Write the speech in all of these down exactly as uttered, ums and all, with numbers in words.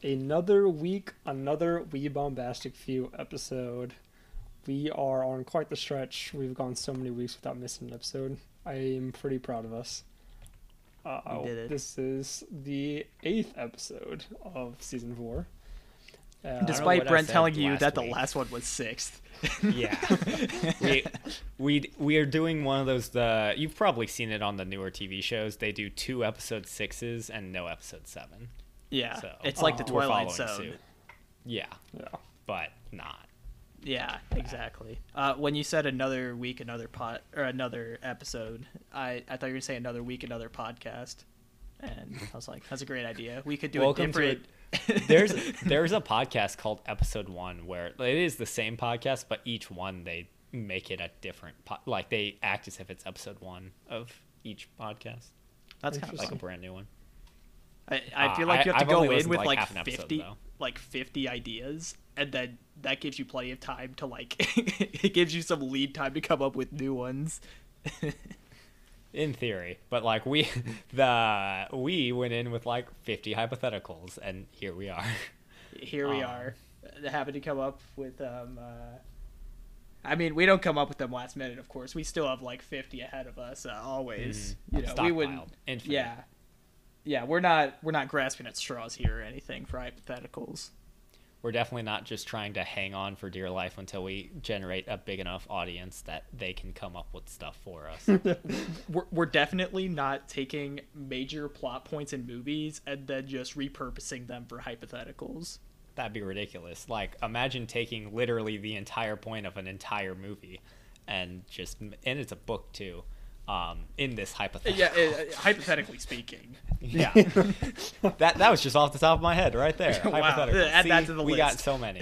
Another week, another We Bombastic Few episode. We are on quite the stretch. We've gone so many weeks without missing an episode. I am pretty proud of us. Uh, We did it. This is the eighth episode of season four. Uh, Despite what I Brent said telling you last that the week. last one was sixth. Yeah, we, we we are doing one of those. The you've probably seen it on the newer T V shows. They do two episode sixes and no episode seven. Yeah, So, it's like the uh, We're Twilight following Zone. suit. Yeah, yeah. but not. Yeah, exactly. Uh, when you said another week, another pod or another episode, I, I thought you were gonna say another week, another podcast, and I was like, that's a great idea. We could do Welcome a to different. There's there's a podcast called Episode One where it is the same podcast, but each one they make it a different po- like they act as if it's episode one of each podcast, That's kind of like a fun. brand new one. I, I feel Uh, like you I- have to I've go only in listened with to, like, like half an episode, fifty, though. like fifty ideas, and then that gives you plenty of time to like. It gives you some lead time to come up with new ones. In theory, but like we the we went in with like fifty hypotheticals, and here we are. Here we Um, are, uh, having to come up with. Um, uh, I mean, we don't come up with them last minute, of course. We still have like fifty ahead of us, uh, always. Mhm. You know, we would. Stockpiled, infinite. Yeah, yeah. We're not. We're not grasping at straws here or anything for hypotheticals. We're definitely not just trying to hang on for dear life until we generate a big enough audience that they can come up with stuff for us. We're, we're definitely not taking major plot points in movies and then just repurposing them for hypotheticals. That'd be ridiculous. Like, imagine taking literally the entire point of an entire movie and just, and it's a book too, um, in this hypothetical. Yeah, uh, hypothetically speaking. Yeah. that that was just off the top of my head right there. Wow. Hypothetical. Add See, that to the we list. got so many.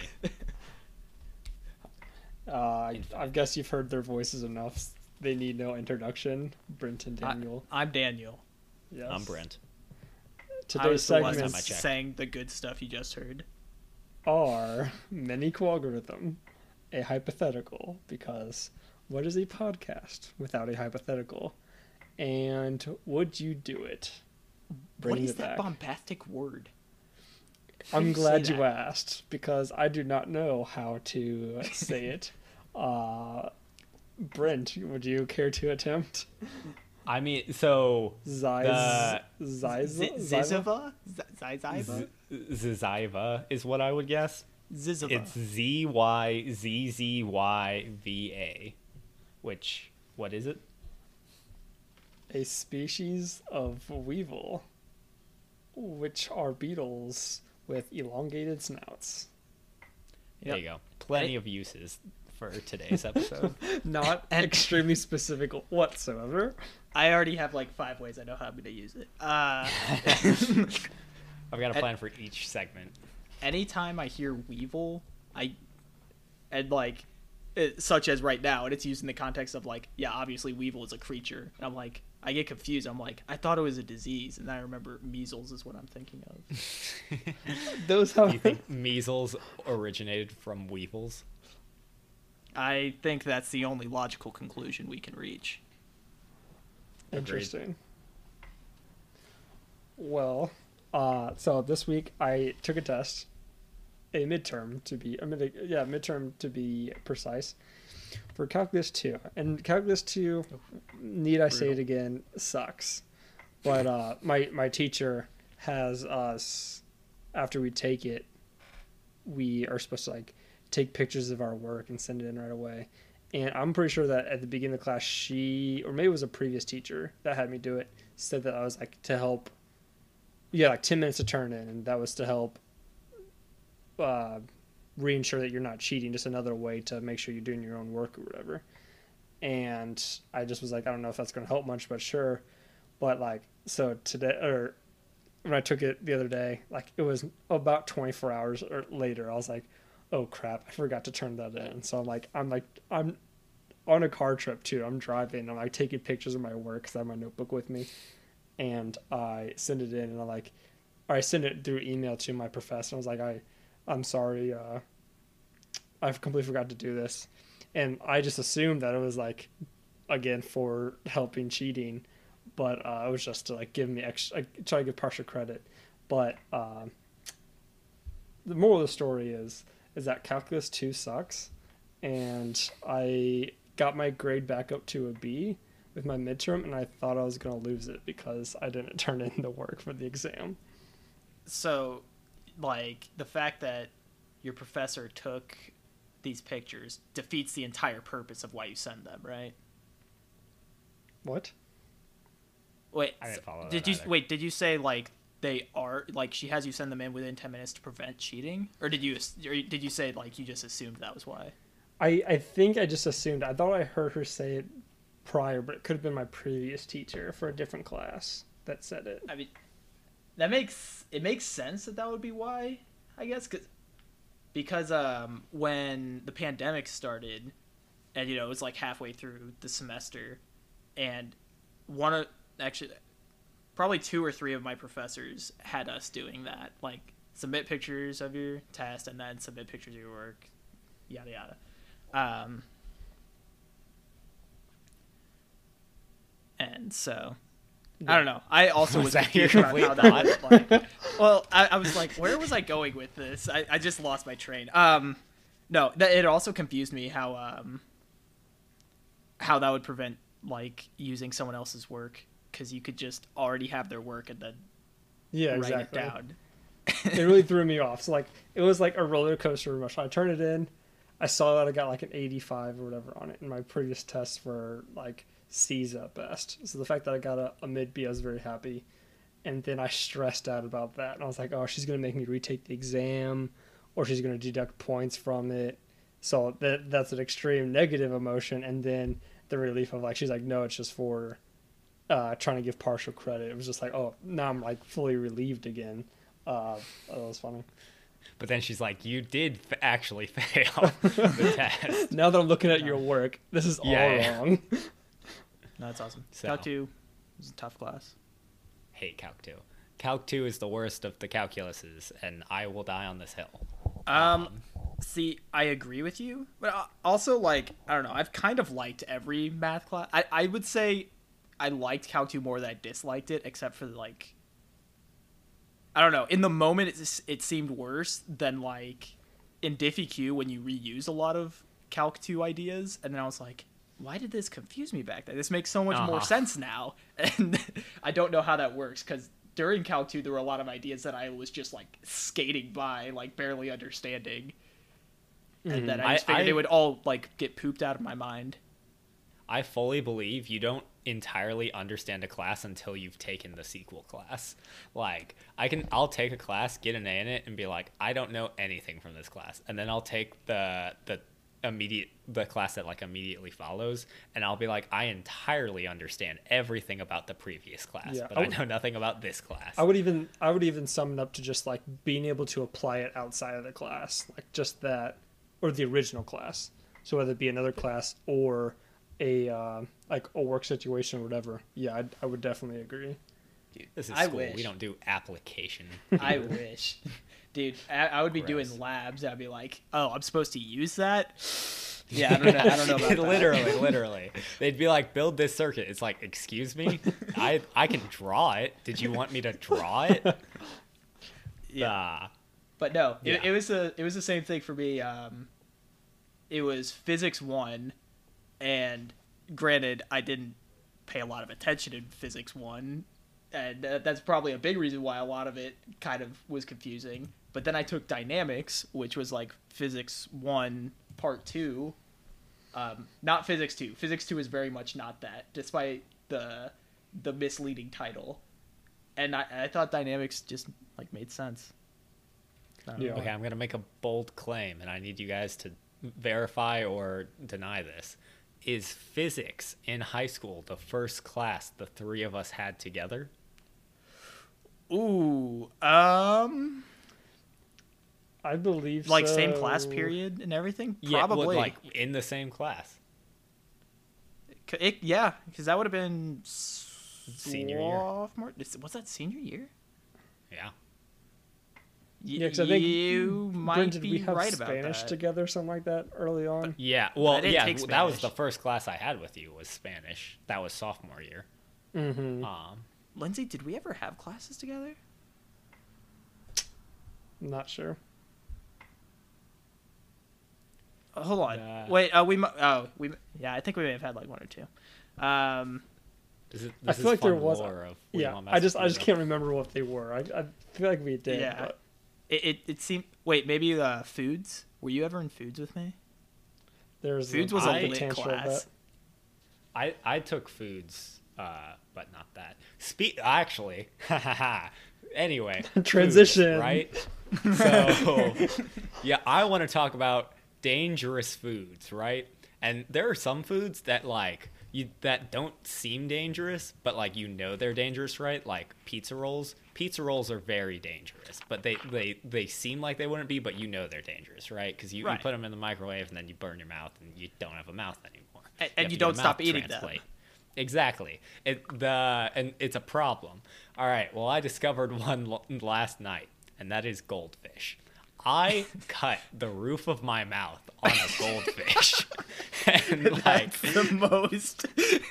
Uh, I, I guess you've heard their voices enough. They need no introduction. Brent and Daniel. I, I'm Daniel. Yes. I'm Brent. I Today's was the one time I segments checked. saying the good stuff you just heard. are many algorithm, a hypothetical, because what is a podcast without a hypothetical? And would you do it? What Bringing is it that back. bombastic word? How do I'm you say glad you that? asked, because I do not know how to say it. Uh, Brent, would you care to attempt? I mean, so Ziz, The- Ziz, Z- Ziva? Zizova? Ziziva? Z- Ziziva is what I would guess. Zizova. It's Z Y Z Z Y V A, which, what is it? A species of weevil, which are beetles with elongated snouts. There Yep. you go. Plenty Hey. of uses for today's episode. Not And- extremely specific whatsoever. I already have like five ways I know how I'm going to use it. Uh, I've got a And- plan for each segment. anytime I hear weevil, I and like it, such as right now, and it's used in the context of like, yeah, obviously weevil is a creature. And I'm like, I get confused. I'm like, I thought it was a disease, and then I remember measles is what I'm thinking of. Those Do you have think measles originated from weevils? I think that's the only logical conclusion we can reach. interesting. Well, uh, so this week I took a test, a midterm to be, I mean, yeah, midterm to be precise, for Calculus two. And Calculus two, need I say it Brutal. again, sucks. But uh, my my teacher has us, after we take it, we are supposed to like take pictures of our work and send it in right away. And I'm pretty sure that at the beginning of the class, she, or maybe it was a previous teacher that had me do it, said that I was like to help, yeah, like ten minutes to turn in, and that was to help uh, reinsure that you're not cheating, just another way to make sure you're doing your own work or whatever. And I just was like, I don't know if that's going to help much, but sure. But like, so today, or when I took it the other day, like it was about twenty-four hours or later, I was like, oh crap, I forgot to turn that in. So I'm like, I'm like, I'm on a car trip too. I'm driving. I'm like taking pictures of my work because I have my notebook with me, and I send it in, and I'm like, or I send it through email to my professor. I was like, I, I'm sorry, uh, I've completely forgot to do this, and I just assumed that it was like, again for helping cheating, but uh, it was just to like give me extra, like, try to give partial credit, but um, the moral of the story is is that calculus two sucks, and I got my grade back up to a B with my midterm, and I thought I was gonna lose it because I didn't turn in the work for the exam. So, like, the fact that your professor took these pictures defeats the entire purpose of why you send them, right? What? Wait, I didn't follow did that you either. wait? Did you say like they are like she has you send them in within ten minutes to prevent cheating, or did you or did you say like you just assumed that was why? I, I think I just assumed. I thought I heard her say it prior, but it could have been my previous teacher for a different class that said it. I mean, that makes it makes sense that that would be why, I guess, cause, because um when the pandemic started, and you know it was like halfway through the semester, and one of actually probably two or three of my professors had us doing that, like submit pictures of your test and then submit pictures of your work, yada yada. Um, and so I don't know. I also was, Was that confused your about how complete that would, like. Well, I, I was like, where was I going with this? I, I just lost my train. Um, no, that it also confused me how um how that would prevent like using someone else's work, because you could just already have their work and then Yeah, write exactly. it down. It really threw me off. So like it was like a roller coaster emotion. I turned it in. I saw that I got like an eighty-five or whatever on it, and my previous tests were like C's at best. So the fact that I got a, a mid B, I was very happy. And then I stressed out about that, and I was like, oh, she's gonna make me retake the exam, or she's gonna deduct points from it. So that that's an extreme negative emotion. And then the relief of like, she's like, no, it's just for uh, trying to give partial credit. It was just like, oh, now I'm like fully relieved again. Uh, that was funny. But then she's like, you did f- actually fail the test. Now that I'm looking at your work, this is all Yeah, yeah. wrong. No, that's awesome. So- Calc two was a tough class. Hate Calc two. Calc two is the worst of the calculuses, and I will die on this hill. Um, see, I agree with you, but uh, also like I don't know. I've kind of liked every math class. I I would say I liked Calc two more than I disliked it, except for like I don't know. In the moment, it just, it seemed worse than like in DiffyQ when you reuse a lot of Calc two ideas, and then I was like, why did this confuse me back then? This makes so much more Uh-huh. sense now, and I don't know how that works because during Calc two there were a lot of ideas that I was just like skating by, like barely understanding, and then I just I- figured I- they would all like get pooped out of my mind. I fully believe you don't entirely understand a class until you've taken the sequel class. Like, I can, I'll take a class, get an A in it, and be like, I don't know anything from this class, and then I'll take the the immediate the class that like immediately follows, and I'll be like, I entirely understand everything about the previous class, Yeah, but I I, would- know nothing about this class. I would even I would even sum it up to just like being able to apply it outside of the class, like just that, or the original class. So whether it be another class or a uh, like a work situation or whatever. Yeah, I'd, I would definitely agree. Dude, This is I school. wish. We don't do application. I wish. Dude, I, I would be Gross. doing labs. I'd be like, oh, I'm supposed to use that? Yeah, I don't know. I don't know about that. literally, literally. They'd be like, build this circuit. It's like, excuse me? I I can draw it. Did you want me to draw it? Yeah. Ah. But no, it, Yeah. it was a it was the same thing for me. Um, it was physics one, and granted, I didn't pay a lot of attention in physics one, and uh, that's probably a big reason why a lot of it kind of was confusing. But then I took dynamics, which was like physics one part two, um, not physics two. Physics two is very much not that, despite the the misleading title. And I, I thought dynamics just like made sense. I don't know. Yeah. Okay, I'm gonna make a bold claim, and I need you guys to verify or deny this. Is physics in high school the first class the three of us had together? Ooh, um, I believe like so. same class period and everything. Yeah, well, Probably. like in the same class. C- it, yeah, because that would have been Senior year. sophomore. is- Was that senior year? Yeah. Y- Yeah, because I think you might Brent, did be we have right about Spanish that. together, something like that, early on. Yeah. Well, I didn't yeah. take That was Spanish. the first class I had with you was Spanish. That was sophomore year. Mm-hmm. Um, Lindsay, did we ever have classes together? Not sure. hold on. Uh, Wait. Uh, we. mu- Oh, we. Yeah, I think we may have had like one or two. Um. This is, I this feel is like there fun was. lore of Willy Yeah, Wonka I just I just Europe. can't remember what they were. I, I feel like we did. Yeah. But It, it. It seemed. Wait. Maybe uh, foods. Were you ever in foods with me? there's Foods a, was a I- lit potential of class. that. I I took foods, uh, but not that. Spe- actually, anyway, foods, Transition. right? So, yeah, I want to talk about dangerous foods, right? And there are some foods that like you that don't seem dangerous, but like you know they're dangerous, right? Like pizza rolls. Pizza rolls are very dangerous, but they they they seem like they wouldn't be, but you know they're dangerous, right? Because you, Right. you put them in the microwave and then you burn your mouth and you don't have a mouth anymore. And- You and have you to get a don't stop mouth eating them. transplant. Exactly. It the and it's a problem. All right. Well, I discovered one l- last night, and that is goldfish. I cut the roof of my mouth on a goldfish, and like That's the most.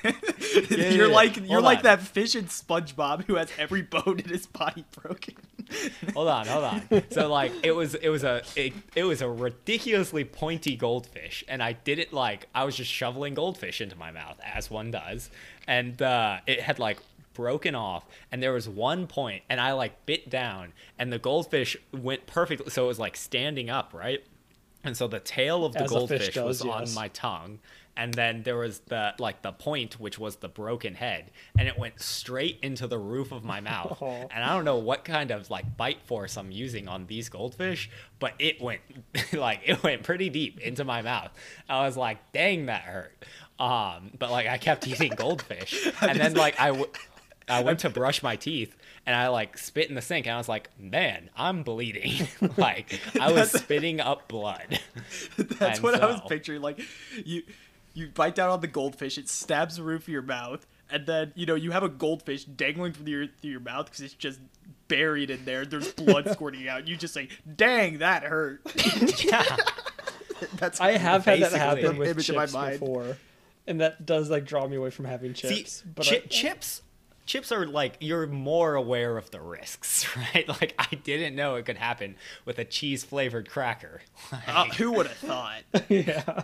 yeah, you're yeah. like you're Hold like on. that fish in SpongeBob who has every bone in his body broken. hold on, hold on. So like it was it was a it, it was a ridiculously pointy goldfish, and I did it like I was just shoveling goldfish into my mouth as one does, and uh, it had like broken off, and there was one point, and I like bit down, and the goldfish went perfectly, so it was like standing up, right? And so the tail of the As a fish goldfish was does, on yes. my tongue, and then there was the like the point, which was the broken head, and it went straight into the roof of my mouth. Oh. And I don't know what kind of like bite force I'm using on these goldfish, but it went like it went pretty deep into my mouth. I was like, dang, that hurt. Um, but like I kept eating goldfish, and then like I. W- I went to brush my teeth and I like spit in the sink and I was like, man, I'm bleeding. Like I was spitting up blood. That's And what I was so- picturing. Like you you bite down on the goldfish, it stabs the roof of your mouth, and then you know you have a goldfish dangling through your through your mouth because it's just buried in there. There's blood squirting out. You just say, "Dang, that hurt." Yeah. That's I have had that Basically. happen with Image in my chips mind. before, and that does like draw me away from having See, chips. but chi- I, chips chips are like you're more aware of the risks, right? Like I didn't know it could happen with a cheese flavored cracker. Uh, Like, who would have thought? yeah,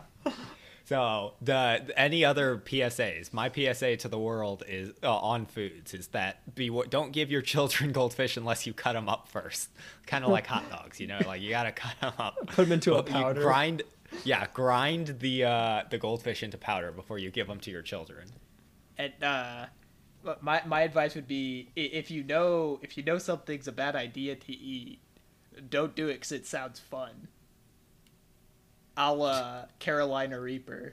So the any other P S As? My P S A to the world is uh, on foods is that be don't give your children goldfish unless you cut them up first. Kind of like hot dogs, you know, like you gotta cut them up. Put 'em into a Well, you powder. grind, yeah, grind the uh, the goldfish into powder before you give them to your children. And uh, but my my advice would be i- if you know if you know something's a bad idea to eat, don't do it because it sounds fun. A la Carolina Reaper.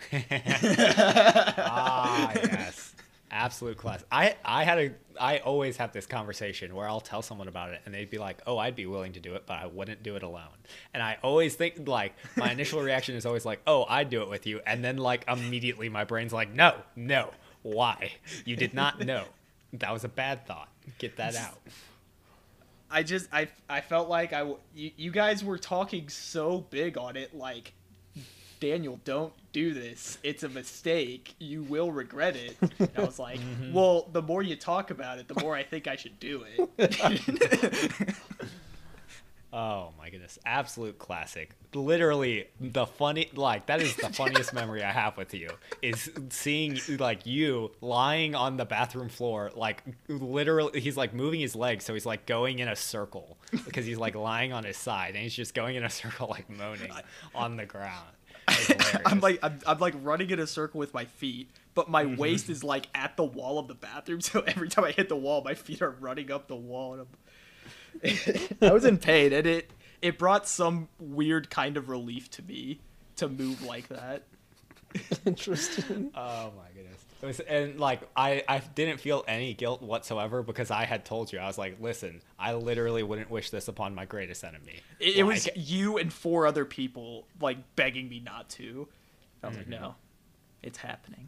Ah, yes. Absolute class. I, I had a I always have this conversation where I'll tell someone about it and they'd be like, "Oh, I'd be willing to do it, but I wouldn't do it alone." And I always think like my initial reaction is always like, "Oh, I'd do it with you." And then like immediately my brain's like, "No, no. Why? You did not know. That was a bad thought. Get that out." I just I I felt like I w- you, you guys were talking so big on it, like, Daniel, don't do this. It's a mistake. You will regret it. And I was like, well, the more you talk about it, the more I think I should do it. Oh my goodness. Absolute classic. Literally the funny like that is the funniest memory I have with you is seeing like you lying on the bathroom floor like literally he's like moving his legs so he's like going in a circle because he's like lying on his side and he's just going in a circle like moaning on the ground. It's hilarious. I'm like I'm, I'm like running in a circle with my feet, but my waist is like at the wall of the bathroom, so every time I hit the wall, my feet are running up the wall. And I'm... I was in pain, and it it brought some weird kind of relief to me to move like that. interesting. Oh my goodness. It was, and like I, I didn't feel any guilt whatsoever because I had told you. I was like, listen, I literally wouldn't wish this upon my greatest enemy. It, it was Like, you and four other people like begging me not to. I was like, no, it's happening.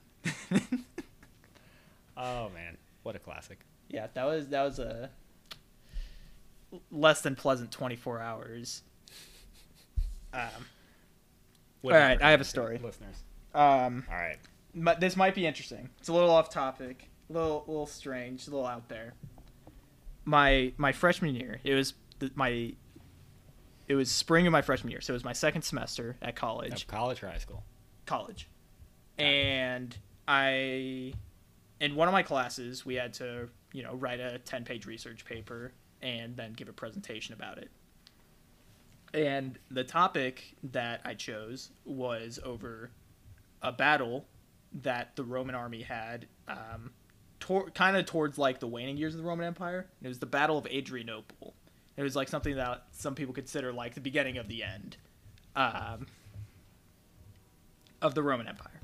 oh man, what a classic. Yeah, that was that was a less than pleasant twenty-four hours. Um, Would All not right, I have a recommend to story. listeners. um, All right. but this might be interesting. It's a little off topic, a little little strange, a little out there. My my freshman year, it was the, my it was spring of my freshman year, so it was my second semester at Of college. college or high school? College, and I, in one of my classes, we had to you know write a ten page research paper and then give a presentation about it. And the topic that I chose was over a battle that the Roman army had, um, tor- kind of towards like the waning years of the Roman Empire. It was the Battle of Adrianople. It was like something that some people consider like the beginning of the end um, of the Roman Empire.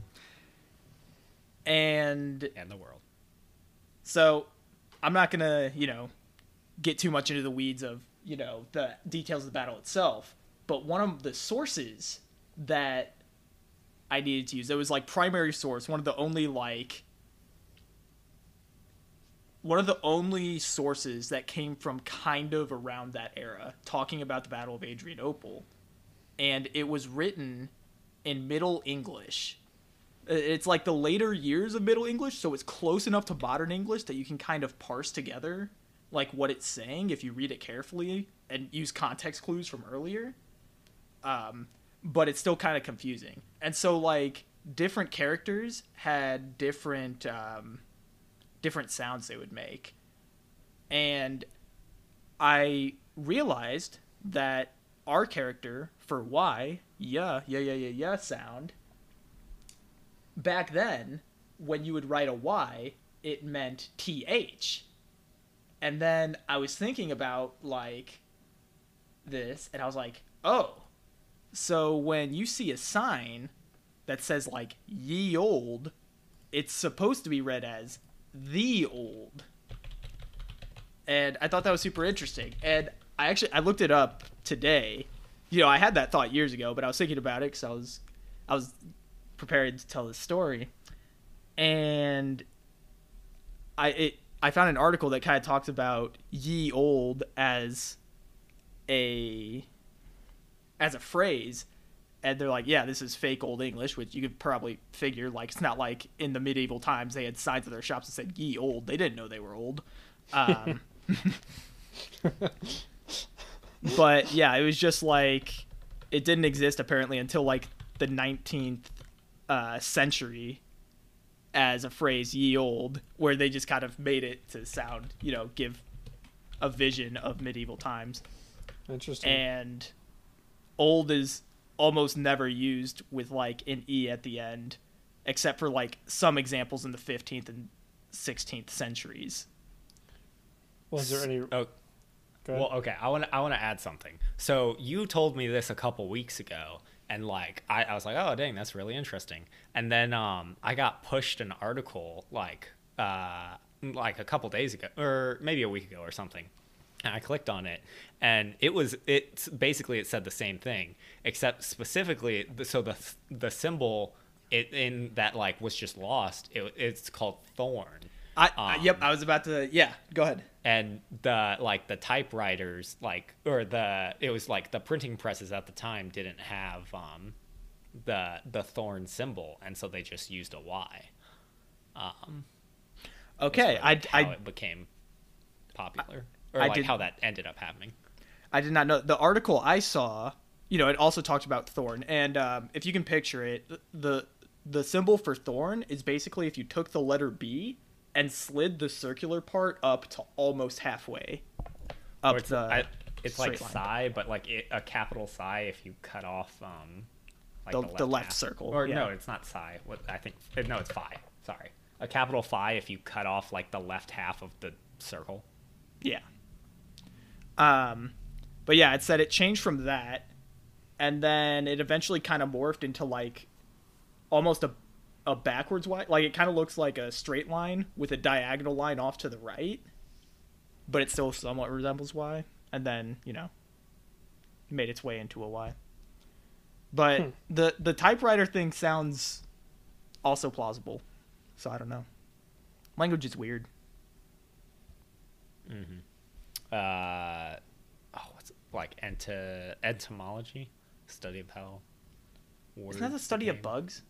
And And the world. so I'm not going to, you know, get too much into the weeds of, you know, the details of the battle itself. But one of the sources that I needed to use, it was like primary source, one of the only like one of the only sources that came from kind of around that era, talking about the Battle of Adrianople. And it was written in Middle English. It's like the later years of Middle English, so it's close enough to modern English that you can kind of parse together like what it's saying if you read it carefully and use context clues from earlier. Um, but it's still kind of confusing. And so like different characters had different um, different sounds they would make. And I realized that our character for Y, yeah, yeah, yeah, yeah, yeah sound, back then, when you would write a Y, it meant T H. And then I was thinking about, like, this, and I was like, oh, so when you see a sign that says, like, ye old, it's supposed to be read as the old. And I thought that was super interesting. And I actually, I looked it up today. You know, I had that thought years ago, but I was thinking about it because I was, I was prepared to tell this story. And I, it, I found an article that kind of talks about ye old as a as a phrase, and they're like, yeah, this is fake old English, which you could probably figure, like, it's not like in the medieval times they had signs at their shops that said ye old. They didn't know they were old. Um, but yeah, it was just like it didn't exist apparently until like the nineteenth uh, century as a phrase, ye old, where they just kind of made it to sound, you know, give a vision of medieval times. Interesting. And old is almost never used with like an E at the end, except for like some examples in the fifteenth and sixteenth centuries. Was there any? Oh, Go ahead. well, okay. I want to I want to add something. So you told me this a couple weeks ago, and like I, I was like, oh dang, that's really interesting. And then um, I got pushed an article like uh, like a couple days ago, or maybe a week ago or something. And I clicked on it, and it was it's basically it said the same thing, except specifically the, so the the symbol it in that like was just lost. It, it's called thorn. I, Um, I yep, I was about to yeah, go ahead. And the like the typewriters like or the it was like the printing presses at the time didn't have um the the thorn symbol, and so they just used a Y. Um, Okay, that's I like how I it became popular, or I like did- how that ended up happening. I did not know. The article I saw, you know, it also talked about thorn, and um, if you can picture it, the the symbol for thorn is basically if you took the letter B and slid the circular part up to almost halfway up Or it's the I, it's like straight line. psi, but like it, a capital psi if you cut off um like The- the, left, the left half. circle, Or yeah. no, it's not psi. What I think uh, no, it's phi. Sorry, a capital phi if you cut off like the left half of the circle. Yeah. Um, but yeah, it said it changed from that, and then it eventually kind of morphed into like almost a a backwards Y. Like it kind of looks like a straight line with a diagonal line off to the right, but it still somewhat resembles Y. And then you know, made its way into a Y. But Hmm. the the typewriter thing sounds also plausible, so I don't know. Language is weird. Uh, oh, what's it, like ento, entomology, study of how. Words Isn't that the study of became- bugs?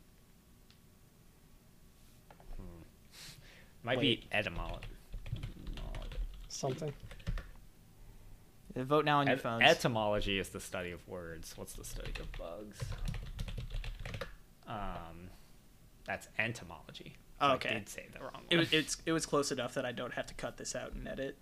Might Wait. be etymology. Something. Vote now on your Et- phones. etymology is the study of words. What's the study of bugs? Um, that's entomology. So Oh, okay. I did say the wrong It one. was it's it was close enough that I don't have to cut this out and edit.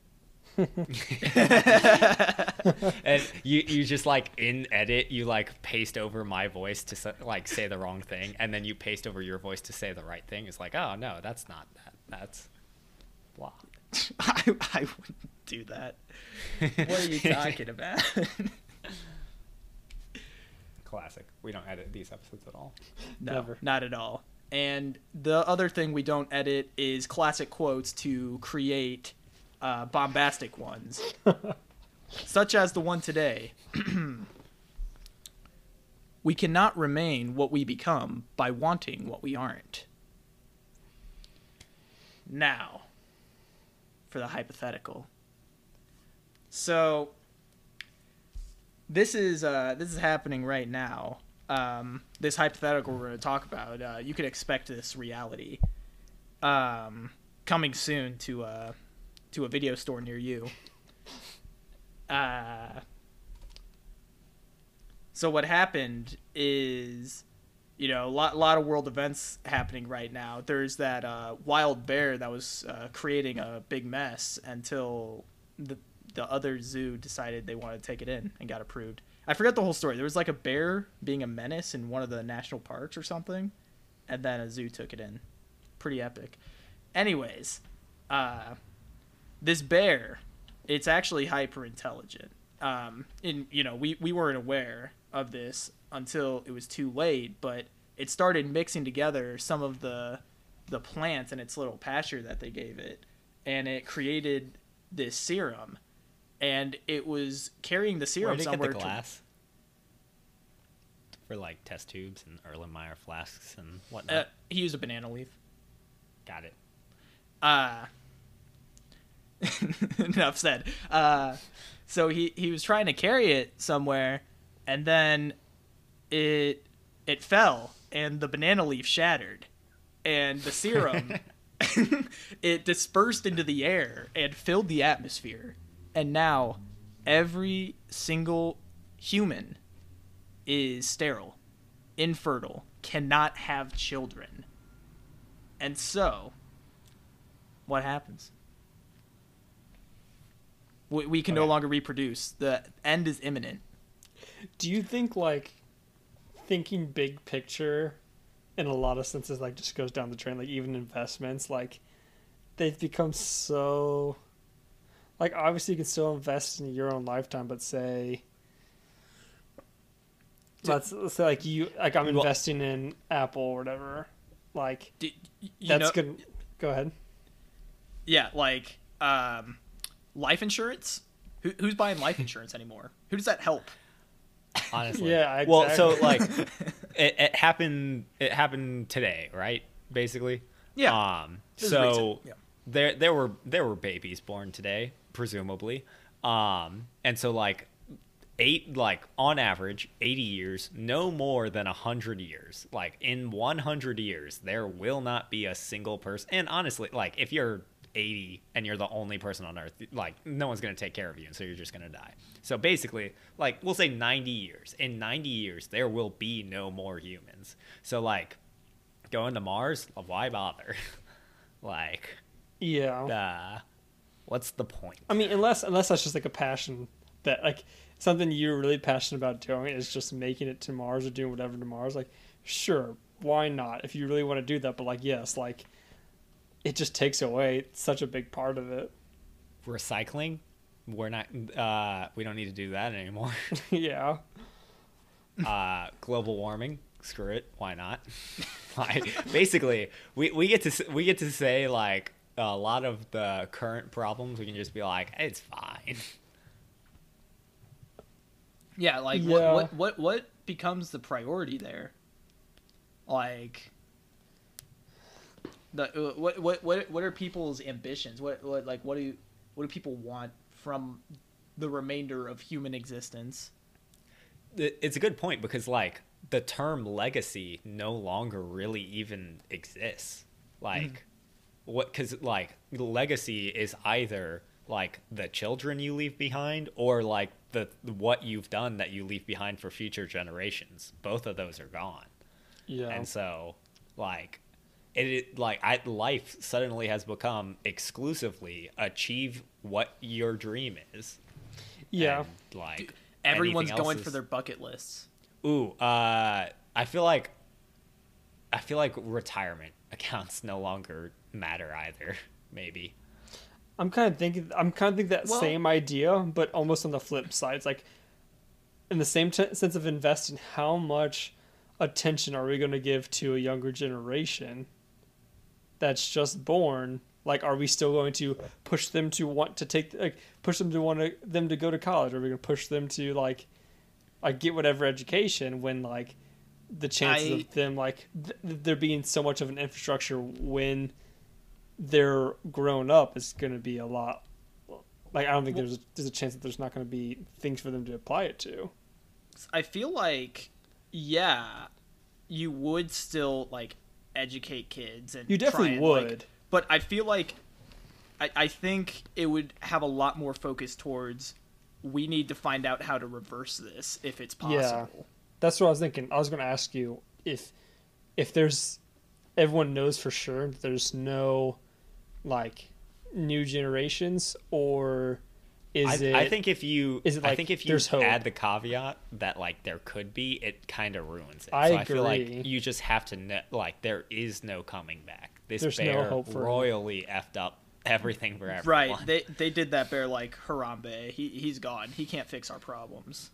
And you you just like in edit you like paste over my voice to s- like say the wrong thing, and then you paste over your voice to say the right thing. It's like, oh no, that's not that. That's blah. I I wouldn't do that. What are you talking about? Classic. We don't edit these episodes at all. No, Never. not at all. And the other thing we don't edit is classic quotes to create uh, bombastic ones, such as the one today. We cannot remain what we become by wanting what we aren't. Now, for the hypothetical. So, this is uh, this is happening right now. Um, this hypothetical we're going to talk about, uh, you can expect this reality um, coming soon to uh, to a video store near you. Uh, so what happened is, you know, a lot, lot of world events happening right now. There's that uh, wild bear that was uh, creating a big mess until the the other zoo decided they wanted to take it in and got approved. I forget the whole story. There was like a bear being a menace in one of the national parks or something, and then a zoo took it in. Pretty epic. Anyways, uh, this bear, it's actually hyper intelligent. Um, and you know, we, we weren't aware of this until it was too late, but it started mixing together some of the the plants in its little pasture that they gave it, and it created this serum. And it was carrying the serum Where did it get somewhere the to- glass? For like test tubes and Erlenmeyer flasks and Uh, whatnot. he used a banana leaf. Got it. Uh, enough said. Uh, so he, he was trying to carry it somewhere, and then it it fell, and the banana leaf shattered, and the serum it dispersed into the air and filled the atmosphere, and now every single human is sterile, infertile, cannot have children. And so, what happens? We, we can no Okay. longer reproduce. The end is imminent. Do you think like thinking big picture in a lot of senses like just goes down the drain, like even investments, like they've become so like obviously you can still invest in your own lifetime, but say let's, let's say like you like I'm Well- investing in Apple or whatever. Like Do, you that's know, good. Go ahead. Yeah, like um, life insurance. Who, who's buying life insurance anymore? Who does that help? Honestly. Yeah, Well, so exactly. like it, it happened it happened today, right? Basically. Yeah. Um This is so recent, yeah. there there were there were babies born today, presumably. Um and so like eight like on average eighty years, no more than one hundred years. Like in one hundred years there will not be a single person. And honestly, like if you're eighty and you're the only person on earth, like no one's going to take care of you, and so you're just going to die. So basically, like we'll say ninety years. In ninety years there will be no more humans. So like going to Mars, why bother? Like Yeah. uh what's the point? I mean, unless unless that's just like a passion that like something you're really passionate about doing is just making it to Mars or doing whatever to Mars. Like, sure, why not? If you really want to do that, but like, yes, like it just takes away such a big part of it. Recycling? We're not uh we don't need to do that anymore. Yeah. uh global warming, screw it, why not? Like basically we we get to s- we get to say like a lot of the current problems we can just be like it's fine. Yeah, like Yeah. What, what what what becomes the priority there? Like the uh, what what what what are people's ambitions? What what like what do what do people want from the remainder of human existence? It- it's a good point because like the term legacy no longer really even exists. Like what cuz like legacy is either like the children you leave behind, or like the what you've done that you leave behind for future generations. Both of those are gone. Yeah. And so, like, it, it like I life suddenly has become exclusively achieve what your dream is. Yeah. And, like, Dude, everyone's anything going else for is- their bucket lists. Ooh, uh, I feel like I feel like retirement accounts no longer matter either. Maybe. I'm kind of thinking. I'm kind of thinking that Well- same idea, but almost on the flip side. It's like, in the same t- sense of investing, how much attention are we going to give to a younger generation that's just born? Like, are we still going to push them to want to take, like, push them to want to, them to go to college? Are we going to push them to like, like get whatever education when like the chances I- of them like th- there being so much of an infrastructure when they're grown up is going to be a lot. Like, I don't think Well- there's a, there's a chance that there's not going to be things for them to apply it to. I feel like, yeah, you would still like educate kids and You try definitely and, would. like- but I feel like, I, I think it would have a lot more focus towards we need to find out how to reverse this if it's Yeah. possible. That's what I was thinking. I was going to ask you if if there's everyone knows for sure that there's no like new generations, or is I, it? I think if you is it I like think if you there's hope? add the caviat that like there could be, it kind of ruins it. I so I feel agree. like you just have to know, like there is no coming back. This There's no bear hope for him. royally effed up everything for everyone. Right? They they did that bear like Harambe. He he's gone. He can't fix our problems.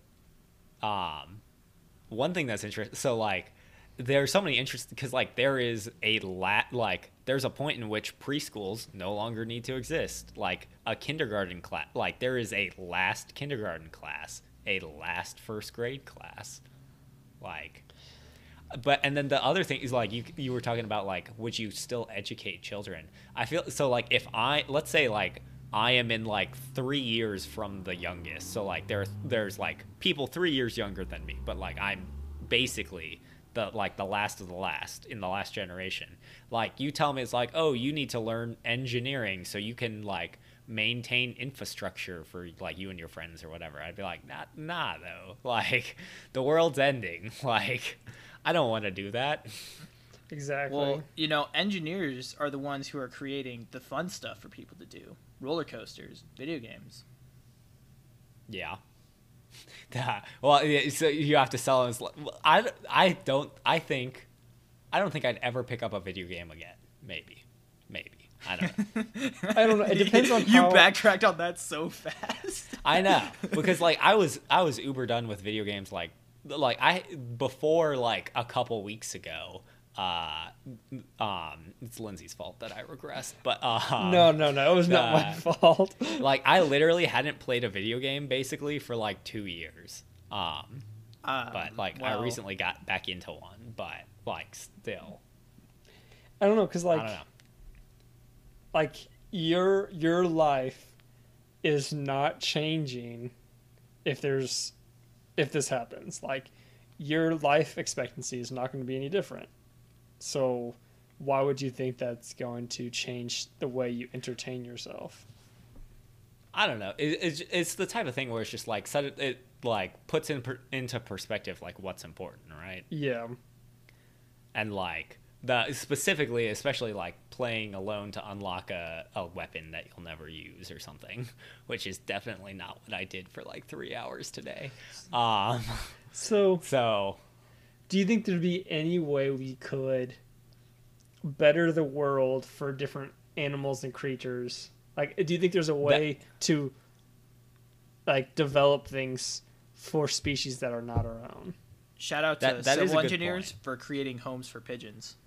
um one thing that's interesting, so like there's so many interesting, because like there is a lat like there's a point in which preschools no longer need to exist. Like a kindergarten class, like there is a last kindergarten class, a last first grade class, like. But and then the other thing is like you you were talking about like would you still educate children? I feel so like if I let's say like I am in like three years from the youngest, so like there there's like people three years younger than me, but like I'm basically the like the last of the last in the last generation. Like you tell me it's like, oh, you need to learn engineering so you can like maintain infrastructure for like you and your friends or whatever. I'd be like, nah, nah though. Like the world's ending. Like I don't want to do that. Exactly. Well, you know, engineers are the ones who are creating the fun stuff for people to do: roller coasters, video games. Yeah. Well, yeah, so you have to sell them. as- I, I don't. I think. I don't think I'd ever pick up a video game again. Maybe. Maybe. I don't know. I don't know. It depends on you how. backtracked on that so fast. I know because like I was I was uber done with video games like like I before like a couple weeks ago. Uh, um, it's Lindsay's fault that I regressed, but um, No, no, no. It was not my uh, fault. like I literally hadn't played a video game basically for like two years. Um, Um, but like I well, recently got back into one, but like still, I don't know, cause I like, don't know. like your your life is not changing if there's if this happens. Like your life expectancy is not going to be any different. So why would you think that's going to change the way you entertain yourself? I don't know. It, it's it's the type of thing where it's just like set it, it like puts in per, into perspective like what's important, right? Yeah. And like the specifically, especially like playing alone to unlock a, a weapon that you'll never use or something, which is definitely not what I did for like three hours today. Um, So so do you think there'd be any way we could better the world for different animals and creatures? Like, do you think there's a way to like develop things for species that are not our own? Shout out to That- that is a civil good engineers point. for creating homes for pigeons.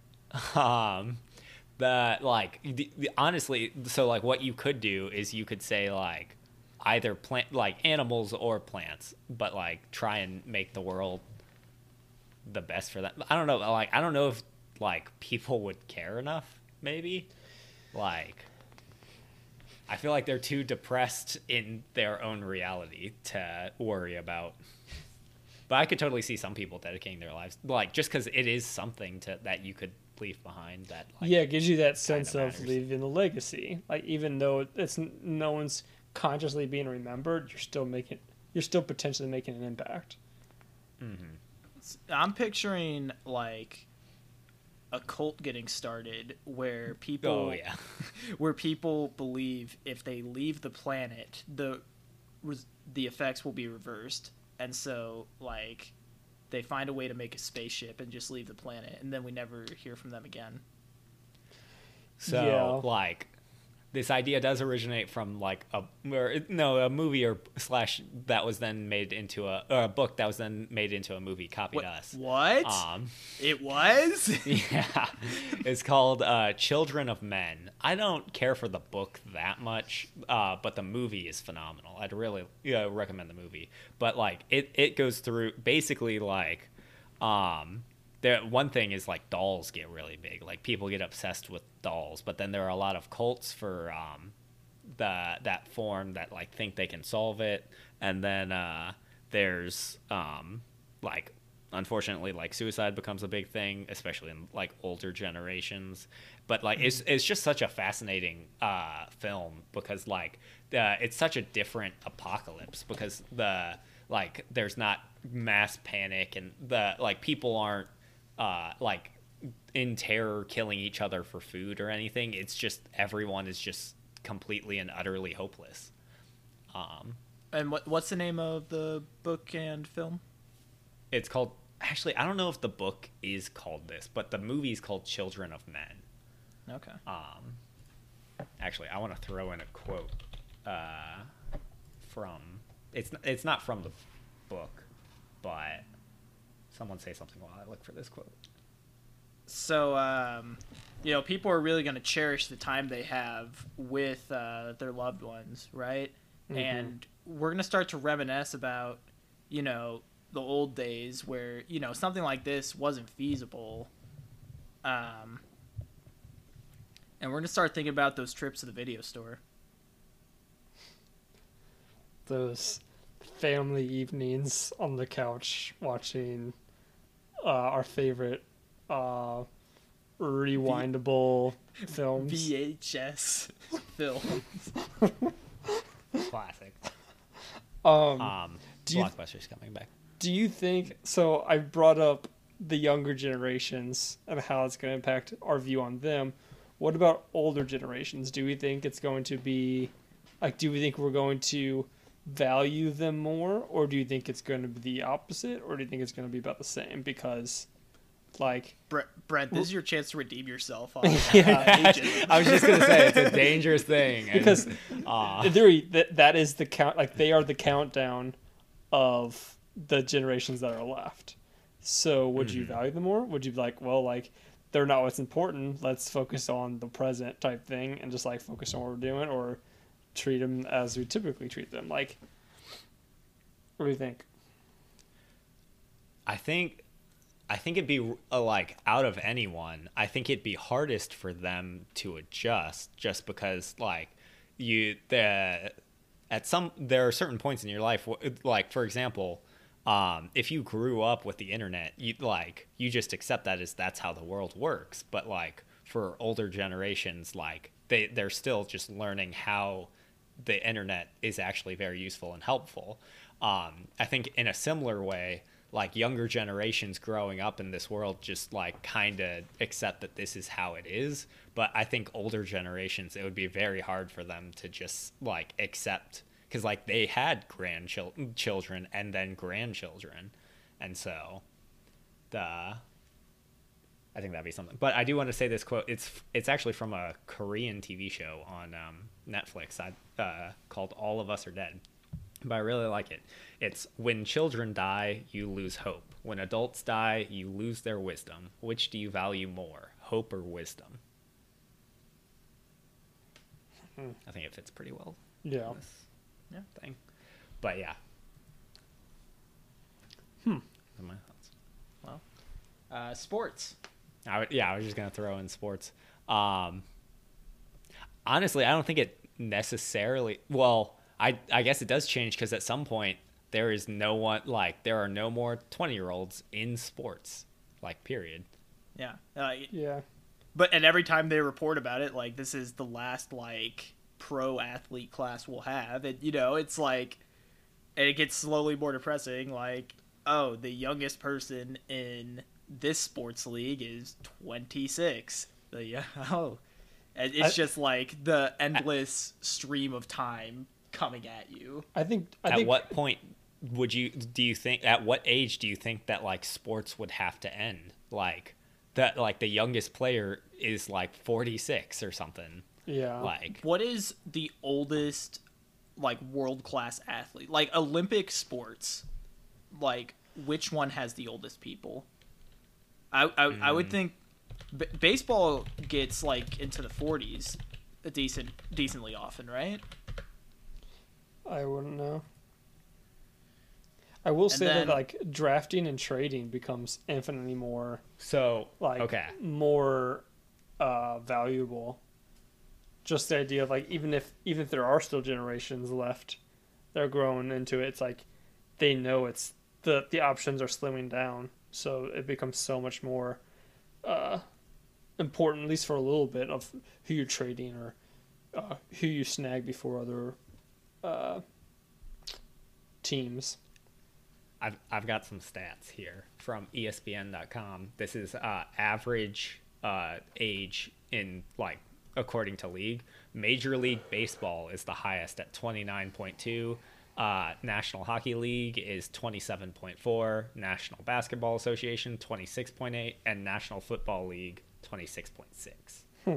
um the like the, the, honestly, so like what you could do is you could say like either plant like animals or plants, but like try and make the world the best for that. I don't know, like I don't know if like people would care enough, maybe. Like I feel like they're too depressed in their own reality to worry about but I could totally see some people dedicating their lives, like just because it is something to that you could leave behind. That like, yeah, it gives you that sense of matters. leaving a legacy. Like even though it's no one's consciously being remembered, you're still making, you're still potentially making an impact. Mm-hmm. I'm picturing like a cult getting started where people Oh yeah. where people believe if they leave the planet, the res- the effects will be reversed, and so like they find a way to make a spaceship and just leave the planet, and then we never hear from them again. So Yeah. like this idea does originate from like a or, no a movie or slash that was then made into a or a book that was then made into a movie copied What? us. What? Um, It was? yeah, it's called uh, Children of Men. I don't care for the book that much, uh, but the movie is phenomenal. I'd really yeah, recommend the movie. But like it, it goes through basically like um, there one thing is like dolls get really big. Like people get obsessed with dolls, but then there are a lot of cults for um, the that form that like think they can solve it, and then uh, there's um, like unfortunately like suicide becomes a big thing, especially in like older generations. But like it's it's just such a fascinating uh, film because like uh, it's such a different apocalypse because the like there's not mass panic and the like people aren't uh, like in terror killing each other for food or anything. It's just everyone is just completely and utterly hopeless. Um, And what what's the name of the book and film? it's called actually I don't know if the book is called this, but the movie is called Children of Men. Okay. Um, actually, I want to throw in a quote uh, from it's it's not from the book, but someone say something while I look for this quote. So, um, you know, people are really going to cherish the time they have with uh, their loved ones, right? Mhm. And we're going to start to reminisce about, you know, the old days where, you know, something like this wasn't feasible. Um, and we're going to start thinking about those trips to the video store. Those family evenings on the couch watching uh, our favorite uh, rewindable films. V H S film. Classic. Um, Um, do you- Blockbuster's coming back. do you think so? I brought up the younger generations and how it's going to impact our view on them. What about older generations? Do we think it's going to be like? Do we think we're going to value them more, or do you think it's going to be the opposite, or do you think it's going to be about the same? Because, like, Brent, Brent, this is your chance to redeem yourself. On Yeah. Agent. I was just gonna say it's a dangerous thing and, because uh, in theory that that is the count. Like they are the countdown of the generations that are left. So would you Mhm. value them more? Would you be like, well, like they're not what's important. Let's focus on the present type thing and just like focus on what we're doing, or treat them as we typically treat them. Like, what do you think? I think I think it'd be uh, like out of anyone, I think it'd be hardest for them to adjust just because like you the at some there are certain points in your life wh- like for example um, if you grew up with the internet you like you just accept that as that's how the world works, but like for older generations like they they're still just learning how the internet is actually very useful and helpful. um, I think in a similar way like younger generations growing up in this world just like kind of accept that this is how it is, but I think older generations it would be very hard for them to just like accept because like they had grandchildren and then grandchildren, and so the I think that'd be something. But I do want to say this quote. It's it's actually from a Korean T V show on um, Netflix I, uh, called All of Us Are Dead. But I really like it. It's when children die, you lose hope. When adults die, you lose their wisdom. Which do you value more, hope or wisdom? Hmm. I think it fits pretty well. Yeah. in This yeah, thing. But yeah. Hmm. Those are my thoughts. Uh, sports. I would, yeah, I was just gonna throw in sports. Um, honestly, I don't think it necessarily. Well, I I guess it does change because at some point, there is no one like there are no more twenty year olds in sports, like period. Yeah. Uh, Yeah. But and every time they report about it, like this is the last like pro athlete class we'll have, and you know it's like, and it gets slowly more depressing. Like, oh, the youngest person in this sports league is twenty-six. The yeah, oh, and it's I- just like the endless stream of time coming at you. I think. I At think what point would you do you think at what age do you think that like sports would have to end? Like that like the youngest player is like forty-six or something. Yeah. Like What is the oldest like world class athlete? Like Olympic sports, like which one has the oldest people? I I, I would think b- baseball gets like into the forties a decent decently often, right? I wouldn't know. I will say then- that like drafting and trading becomes infinitely more so like okay. more uh, valuable. Just the idea of like even if even if there are still generations left, they're growing into it. It's like they know it's the the options are slimming down, so it becomes so much more uh, important, at least for a little bit, of who you're trading or uh, who you snag before other uh, teams. I've I've got some stats here from E S P N dot com. This is uh, average uh, age in like according to league. Major League Baseball is the highest at twenty-nine point two. Uh, National Hockey League is twenty-seven point four. National Basketball Association twenty-six point eight, and National Football League twenty-six point six. Hmm.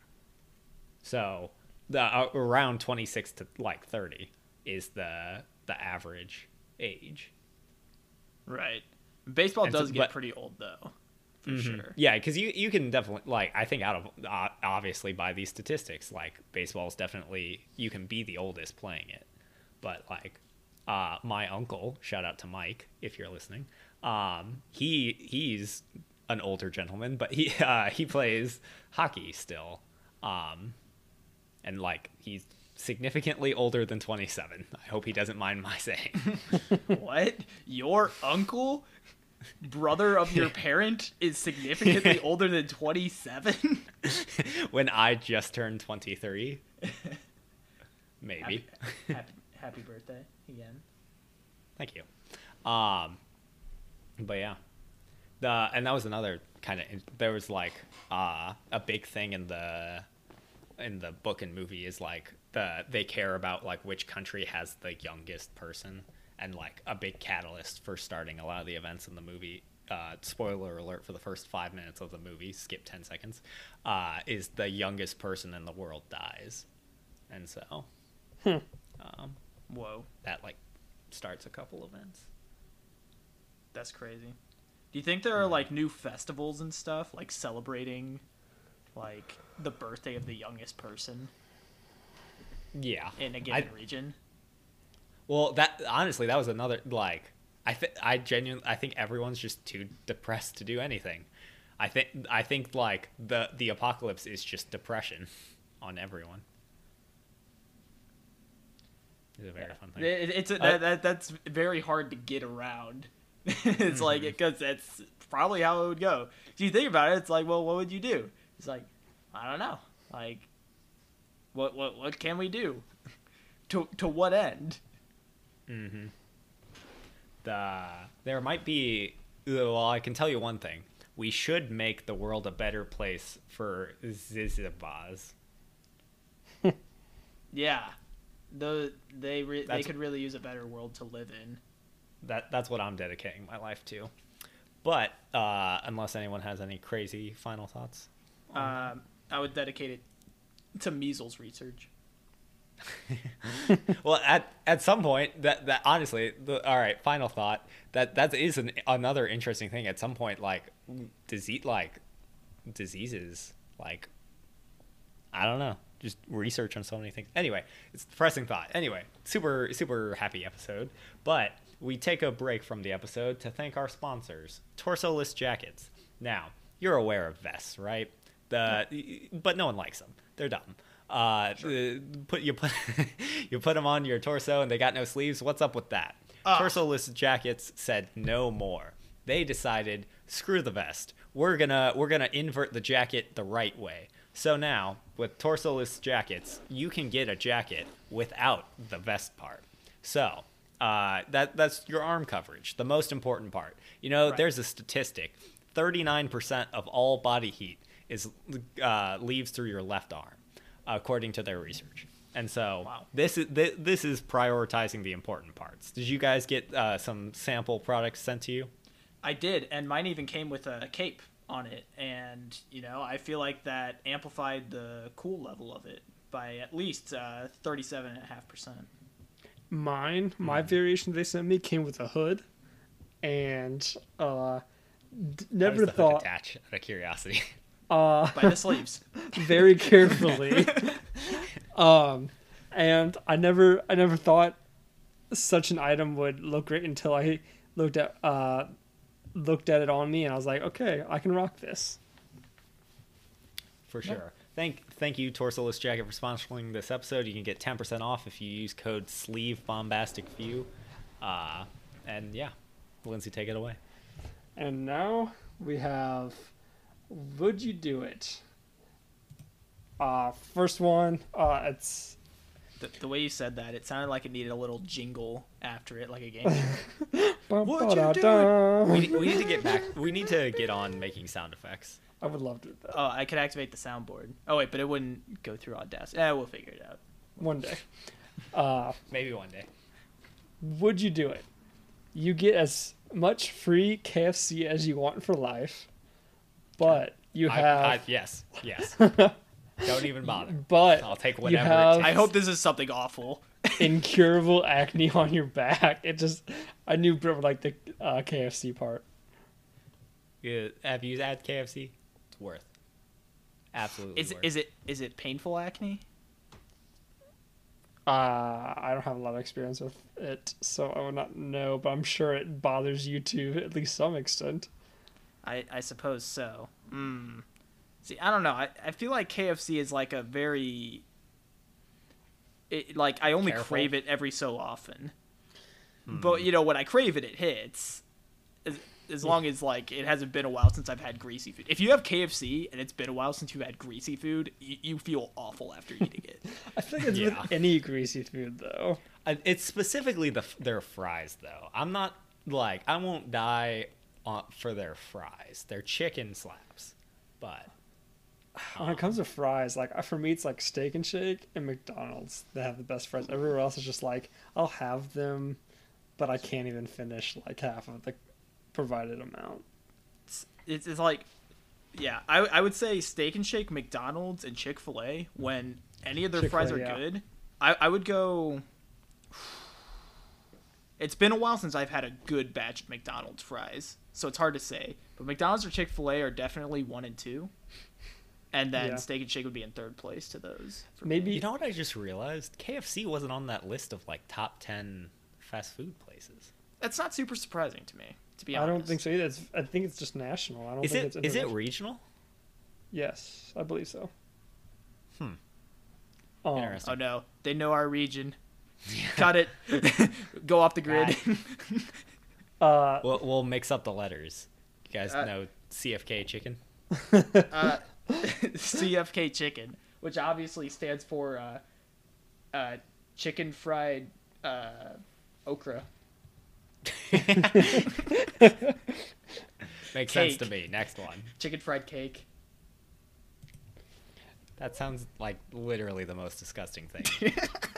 So the uh, around twenty-six to like thirty is the the average age. Right. Baseball And so- does get but- pretty old though, for Mhm. sure. Yeah, because you you can definitely like I think out of uh, obviously by these statistics, like baseball is definitely you can be the oldest playing it, but like uh, my uncle, shout out to Mike if you're listening, um, he he's an older gentleman, but he uh, he plays hockey still, um, and like he's significantly older than twenty-seven. I hope he doesn't mind my saying. What? Your uncle, brother of your parent, is significantly older than twenty-seven? When I just turned twenty-three, maybe. Happy, happy, happy birthday again. Thank you. Um, but yeah, the and that was another kind of there was like uh, a big thing in the in the book and movie is like the they care about like which country has the youngest person, and like a big catalyst for starting a lot of the events in the movie. Uh, spoiler alert for the first five minutes of the movie, skip ten seconds, uh, is the youngest person in the world dies, and so Hmm. um, Whoa, that like starts a couple events. that's crazy. Do you think there are like new festivals and stuff like celebrating like the birthday of the youngest person Yeah, in a given I, region? well, that honestly, that was another like I think I genuinely I think everyone's just too depressed to do anything. I think I think like the the apocalypse is just depression on everyone. It's a very Yeah. fun thing. It, it's a, Uh, that, that that's very hard to get around. It's like because that's probably how it would go. If you think about it, it's like, well, what would you do? It's like, I don't know. Like, what what what can we do? To to what end? Mm-hmm. The there might be well, I can tell you one thing. We should make the world a better place for Zizibaz. Yeah, the they re- they That's- could really use a better world to live in. That that's what I'm dedicating my life to. But uh, unless anyone has any crazy final thoughts. Um, I would dedicate it to measles research. Well, at at some point, that that honestly, the, all right. Final thought. That that is an, another interesting thing. At some point, like disease, like diseases, like I don't know, just research on so many things. Anyway, it's a depressing thought. Anyway, super super happy episode. But we take a break from the episode to thank our sponsors, Torso-less Jackets. Now, you're aware of vests, right? The but no one likes them. They're dumb. Uh, Sure. put you put you put them on your torso and they got no sleeves. What's up with that? Ah. Torso-less jackets said no more. They decided, screw the vest. We're gonna we're gonna invert the jacket the right way. So now, with torso-less jackets, you can get a jacket without the vest part. So uh, that that's your arm coverage, the most important part. You know, Right. there's a statistic: thirty-nine percent of all body heat is uh, leaves through your left arm, according to their research. And so Wow. this is th- this is prioritizing the important parts. Did you guys get uh, some sample products sent to you? I did, and mine even came with a cape on it, and you know, I feel like that amplified the cool level of it by at least uh, thirty-seven and a half percent. Mine, my variation they sent me came with a hood, and uh, d- How never does the hood thought attach out of curiosity. uh, By the sleeves. very carefully. um, and I never, I never thought such an item would look great until I looked at, uh, looked at it on me, and I was like, okay, I can rock this. For sure. Thank thank you, Torsoless Jacket, for sponsoring this episode. You can get ten percent off if you use code SLEEVEBOMBASTICVIEW. Uh, and yeah, Lindsay, take it away. And now we have, would you do it? Uh, first one, uh, it's The, the way you said that, it sounded like it needed a little jingle after it, like a game. Would you We, need- we need to get back. We need to get on making sound effects. I would love to do that Oh, I could activate the soundboard. Oh wait, but it wouldn't go through Audacity. Eh, we'll figure it out. one day. Uh, Maybe one day. would you do it? You get as much free K F C as you want for life, but you I- have, I, yes, yes. Don't even bother. but I'll take you whatever have it takes. I hope this is something awful. incurable acne on your back. It just, I knew Britt would like the uh, K F C part. Yeah, have you had K F C? It's worth. Absolutely Is worth. is it is it painful acne? Uh, I don't have a lot of experience with it, so I would not know, but I'm sure it bothers you to at least some extent. I I suppose so. Mm. See, I don't know. I, I feel like K F C is like a very it, like I only Careful. crave it every so often. Hmm. But you know, when I crave it, it hits. As, as long as like it hasn't been a while since I've had greasy food. If you have K F C and it's been a while since you had greasy food, you, you feel awful after eating it. I feel like it's Yeah. with any greasy food, though. Uh, It's specifically the their fries, though. I'm not like I won't die on, for their fries. Their chicken slaps, but When it comes to fries, like for me, it's like Steak and Shake and McDonald's that have the best fries. Everywhere else is just like I'll have them, but I can't even finish like half of the provided amount. It's, it's, it's like, yeah, I, I would say Steak and Shake, McDonald's, and Chick-fil-A, when any of their fries are Chick-fil-A, yeah. good, I, I would go... It's been a while since I've had a good batch of McDonald's fries, so it's hard to say. But McDonald's or Chick-fil-A are definitely one and two. And then Yeah. Steak and Shake would be in third place to those. for Maybe me. you know what I just realized? K F C wasn't on that list of like top ten fast food places. That's not super surprising to me, to be I honest. don't think so either. It's, I think it's just national. I don't Is think it it's is it international. regional? Yes, I believe so. Hmm. Um, Interesting. Oh no, they know our region. Cut it. Go off the grid. uh, We'll we'll mix up the letters. You guys Uh, know C F K chicken? uh, C F K chicken, which obviously stands for uh, uh, chicken fried uh, okra. Makes sense Cake. to me. Next one. Chicken fried cake. That sounds like literally the most disgusting thing.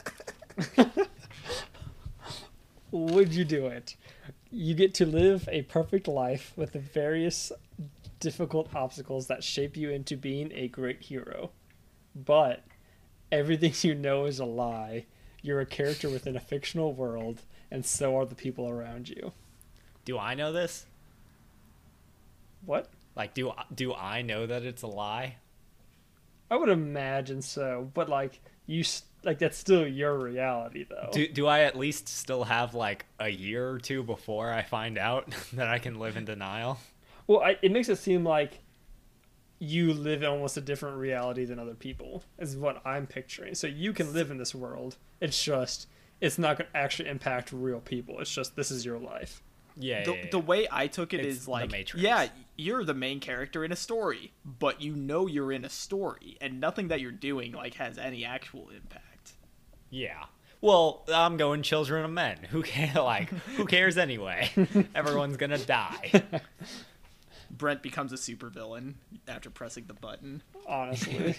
would you do it? You get to live a perfect life with the various difficult obstacles that shape you into being a great hero. But everything you know is a lie. You're a character within a fictional world, and so are the people around you. Do I know this? What? Like, do do I know that it's a lie? I would imagine so, but like you, s- like that's still your reality, though. Do do I at least still have like a year or two before I find out that I can live in denial? Well, I, it makes it seem like you live in almost a different reality than other people, is what I'm picturing. So you can live in this world. It's just it's not going to actually impact real people. It's just this is your life. Yeah, the, yeah, yeah. the way I took it It's is The like, Matrix. yeah, you're the main character in a story, but you know you're in a story, and nothing that you're doing like has any actual impact. Yeah. Well, I'm going Children of Men. Who can like who cares anyway? Everyone's gonna die. Brent becomes a supervillain after pressing the button. Honestly,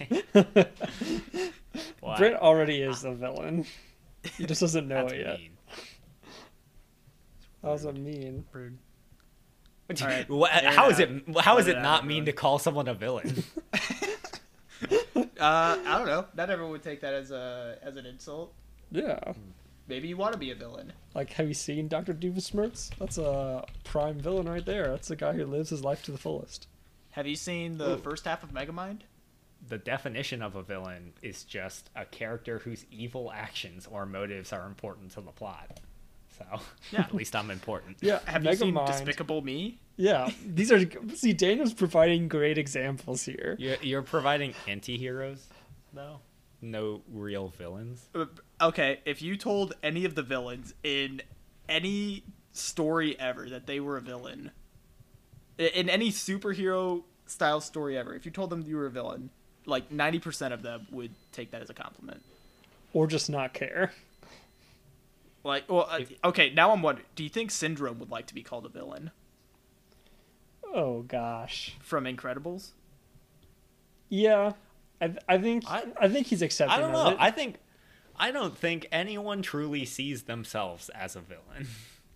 Why? Britt already is a villain. He just doesn't know That's it yet. mean. That was a mean. Rude. What- All right. what- Air it how is out. it? How is Let it it not out, mean everyone. to call someone a villain? Uh, I don't know. Not everyone would take that as a as an insult. Yeah. Maybe you want to be a villain. Like, have you seen Doctor Doofenshmirtz? That's a prime villain right there. That's a guy who lives his life to the fullest. Have you seen the Ooh. first half of Megamind? The definition of a villain is just a character whose evil actions or motives are important to the plot. So, Yeah. at least I'm important. Yeah, Have you seen Megamind. Despicable Me? Yeah, these are see Daniel's providing great examples here. You're, you're providing anti-heroes, though? No real villains? Uh, Okay, if you told any of the villains in any story ever that they were a villain, i- in any superhero style story ever, if you told them you were a villain, like ninety percent of them would take that as a compliment. Or just not care. Like, well, uh, okay, now I'm wondering, do you think Syndrome would like to be called a villain Oh gosh. from Incredibles? Yeah, I I think I, I- think he's accepting. I don't of know. it. I think I don't think anyone truly sees themselves as a villain.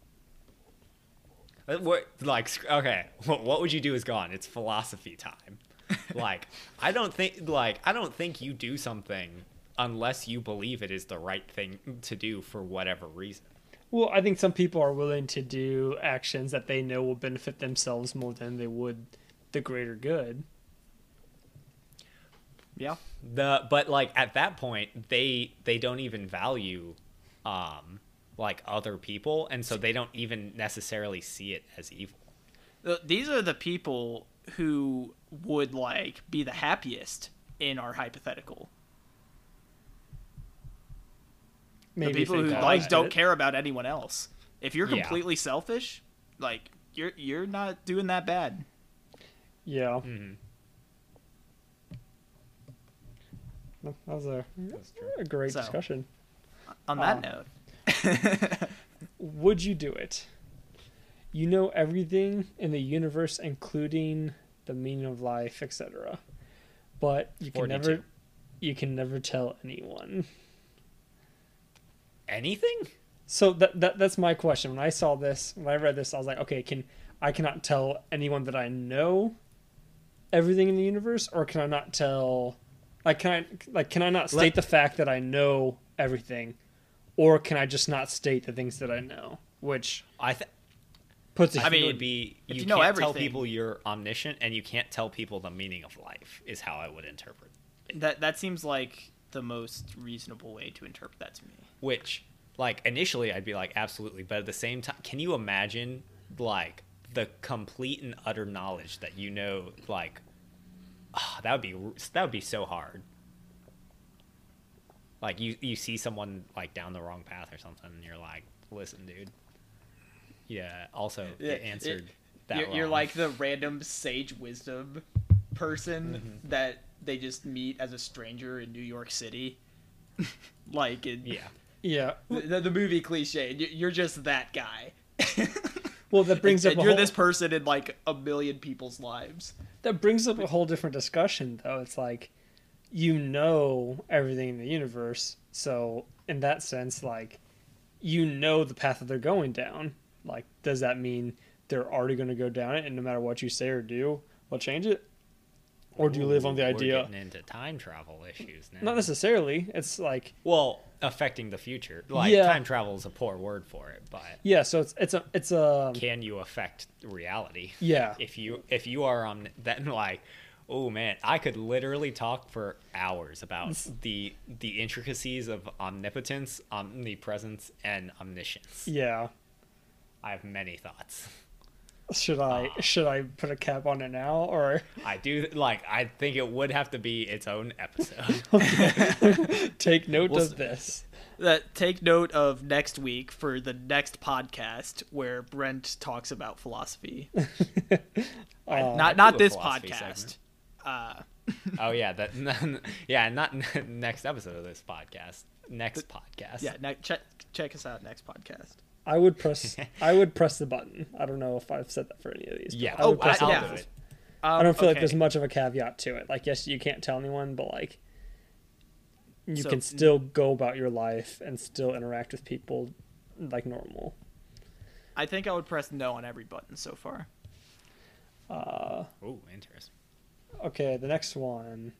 Uh, what- like sc- okay, what what would you do is gone. It's philosophy time. Like I don't think like I don't think you do something unless you believe it is the right thing to do for whatever reason. Well, I think some people are willing to do actions that they know will benefit themselves more than they would the greater good. Yeah. The but like at that point they they don't even value um like other people, and so they don't even necessarily see it as evil. Th- These are the people who would, like, be the happiest in our hypothetical. Maybe the people if who they like caused don't it. care about anyone else. If you're Yeah. completely selfish, like you're you're not doing that bad. Yeah, Mhm. that was a, That's true. a great So. discussion. On that Um, note, Would you do it? You know everything in the universe, including the meaning of life, et cetera. But you can forty-two. never, you can never tell anyone. Anything? So that, that that's my question. When I saw this, when I read this, I was like, okay, can I cannot tell anyone that I know everything in the universe, or can I not tell? Like, can I like can I not state Let- the fact that I know everything, or can I just not state the things that I know? Which I think puts a I mean, it mean, would be if you, you know can't tell everything- people you're omniscient, and you can't tell people the meaning of life. Is how I would interpret. that that seems like the most reasonable way to interpret that to me. Which, like, initially I'd be like, absolutely, but at the same time, can you imagine like the complete and utter knowledge that you know, like, ah, that would be that would be so hard. Like you, you see someone like down the wrong path or something, and you're like, listen, dude. Yeah. Also, Yeah, it answered it- that You're, you're wrong. like the random sage wisdom person Mm-hmm. that they just meet as a stranger in New York City. Like in yeah. yeah. the, the movie cliche, you- you're just that guy. Well, that brings and, up and a you're whole, this person in like a million people's lives. that brings up a whole different discussion, though. It's like you know everything in the universe, so in that sense, like you know the path that they're going down. Like, does that mean they're already going to go down it, and no matter what you say or do, will change it? Or do you live on the Ooh, idea? We're getting into time travel issues now. Not necessarily. It's like Well, affecting the future. Like Yeah. time travel is a poor word for it, but yeah. So it's it's a it's a can you affect reality? yeah. If you if you are on then like, oh man, I could literally talk for hours about the the intricacies of omnipotence, omnipresence, and omniscience. Yeah. I have many thoughts. Should I Ah. should I put a cap on it now, or I do like. I think it would have to be its own episode. take note We'll of s- this? that take note of next week for the next podcast where Brent talks about philosophy. Uh, not do not a this philosophy podcast. segment. Uh, Oh yeah, that yeah, not next episode of this podcast. Next podcast. yeah, ne- check check us out next podcast. I would press. I would press the button. I don't know if I've said that for any of these. but Yeah. I would Oh, press I- the yeah. button. do it. Um, I don't feel like okay. there's much of a caveat to it. Like, yes, you can't tell anyone, but like, you So- can still go about your life and still interact with people like normal. I think I would press no on every button so far. Uh, Ooh, interesting. okay, the next one.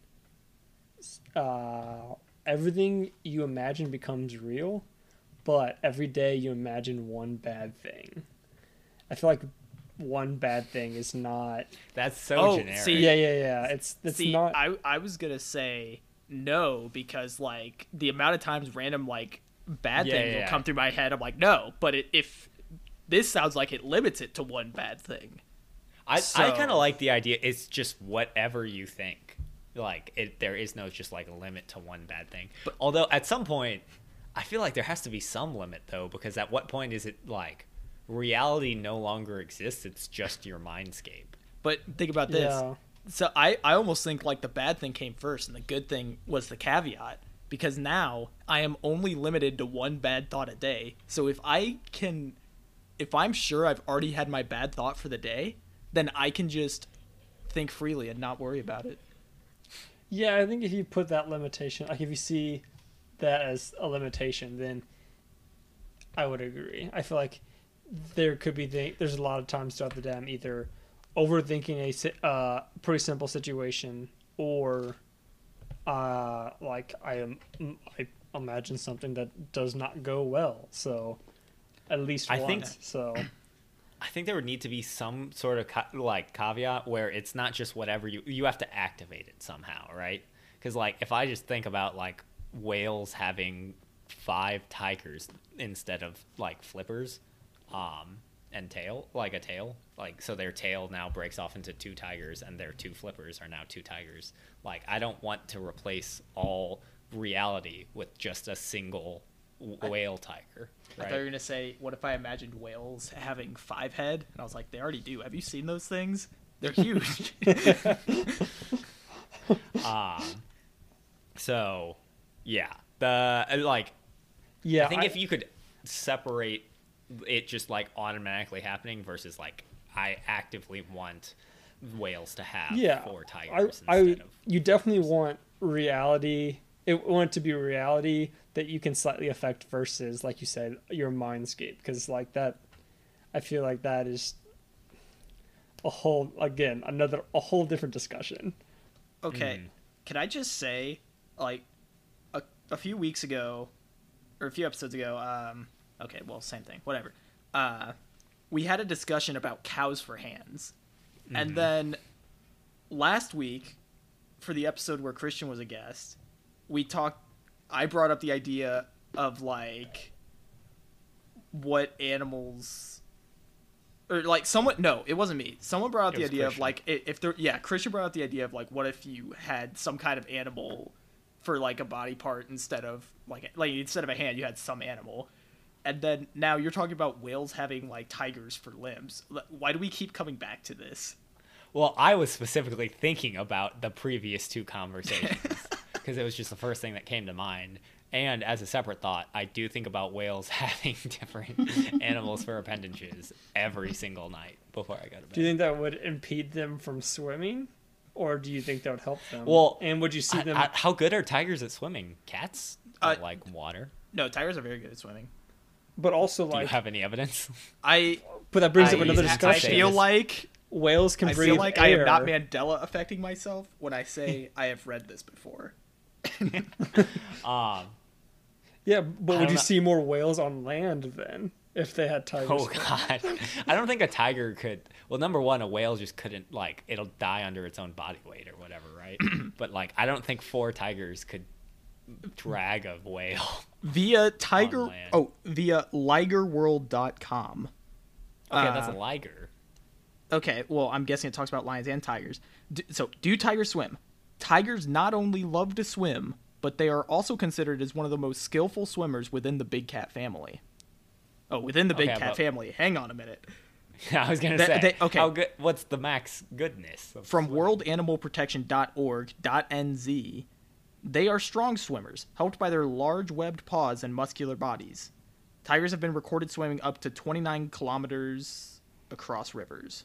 Uh, everything you imagine becomes real, but every day you imagine one bad thing. I feel like one bad thing is not. That's so Oh, generic. see- Yeah, yeah, yeah. It's it's See, not. I I was gonna say no because like the amount of times random like bad Yeah, things yeah, will yeah. come through my head, I'm like no. But it, if this sounds like it limits it to one bad thing. I, I So- kind of like the idea. It's just whatever you think. Like it, there is no just like a limit to one bad thing. But although at some point, I feel like there has to be some limit though, because at what point is it like reality no longer exists? It's just your mindscape. But think about this. Yeah. So I, I almost think like the bad thing came first and the good thing was the caveat because now I am only limited to one bad thought a day. So if I can, if I'm sure I've already had my bad thought for the day, then I can just think freely and not worry about it. Yeah, I think if you put that limitation, like if you see that as a limitation, then I would agree. I feel like there could be th- there's a lot of times throughout the day I'm either overthinking a si- uh, pretty simple situation or uh, like I am I imagine something that does not go well. So at least I once. think- So I think there would need to be some sort of ca- like caveat where it's not just whatever you you have to activate it somehow, right? Because like if I just think about like whales having five tigers instead of like flippers, um, and tail like a tail, like so their tail now breaks off into two tigers and their two flippers are now two tigers. Like I don't want to replace all reality with just a single w- whale tiger. I thought you were going to say, what if I imagined whales having five head? And I was like, they already do. Have you seen those things? They're huge. Um, so, yeah, the uh, like, yeah, I think if you could separate it just like automatically happening versus like I actively want whales to have yeah, four I, tigers I, instead of you definitely want reality. It want it to be reality that you can slightly affect versus, like you said, your mindscape. Because like that, I feel like that is a whole again another a whole different discussion. Okay, Mm. can I just say, like, a, a few weeks ago, or a few episodes ago, um, okay, well, same thing, whatever. Uh, we had a discussion about cows for hands. And then last week, for the episode where Christian was a guest, we talked, I brought up the idea of, like, what animals, or, like, someone, no, it wasn't me. Someone brought up It the was idea of, Christian. like, i- if there, yeah, Christian brought up the idea of, like, what if you had some kind of animal for, like, a body part instead of, like, like instead of a hand, you had some animal. And then now you're talking about whales having, like, tigers for limbs. L- Why do we keep coming back to this? Well, I was specifically thinking about the previous two conversations because it was just the first thing that came to mind. And as a separate thought, I do think about whales having different animals for appendages every single night before I go to bed. Do you think that would impede them from swimming, or do you think that would help them? Well, and would you see I- them? I- how good are tigers at swimming? Cats don't Uh, like water. No, tigers are very good at swimming. but also, Do like, you have any evidence? I but that brings up I- another I- I I discussion. feel this. like Whales can I breathe feel like I air. am not Mandela affecting myself when I say I have read this before. um, Yeah, but I would don't you know. see more whales on land then if they had tigers? oh god, I don't think a tiger could. Well, number one, a whale just couldn't like it'll die under its own body weight or whatever, right? But like, I don't think four tigers could drag a whale. Via Tiger land. oh, via liger world dot com. Okay, Uh, that's a liger. Okay, well, I'm guessing it talks about lions and tigers. D- so, do tigers swim? Tigers not only love to swim, but they are also considered as one of the most skillful swimmers within the big cat family. Oh, within the big Okay, cat but- family. Hang on a minute. I was gonna They- say, they- okay. how good? What's the max goodness? of From swimming? world animal protection dot org dot n z, they are strong swimmers, helped by their large webbed paws and muscular bodies. Tigers have been recorded swimming up to twenty-nine kilometers across rivers.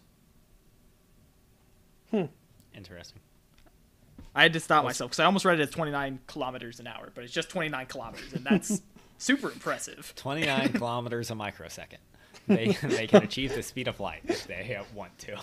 Interesting. I had to stop myself because I almost read it as twenty-nine kilometers an hour, but it's just twenty-nine kilometers, and that's super impressive. twenty-nine kilometers a microsecond. They they can achieve the speed of light if they want to.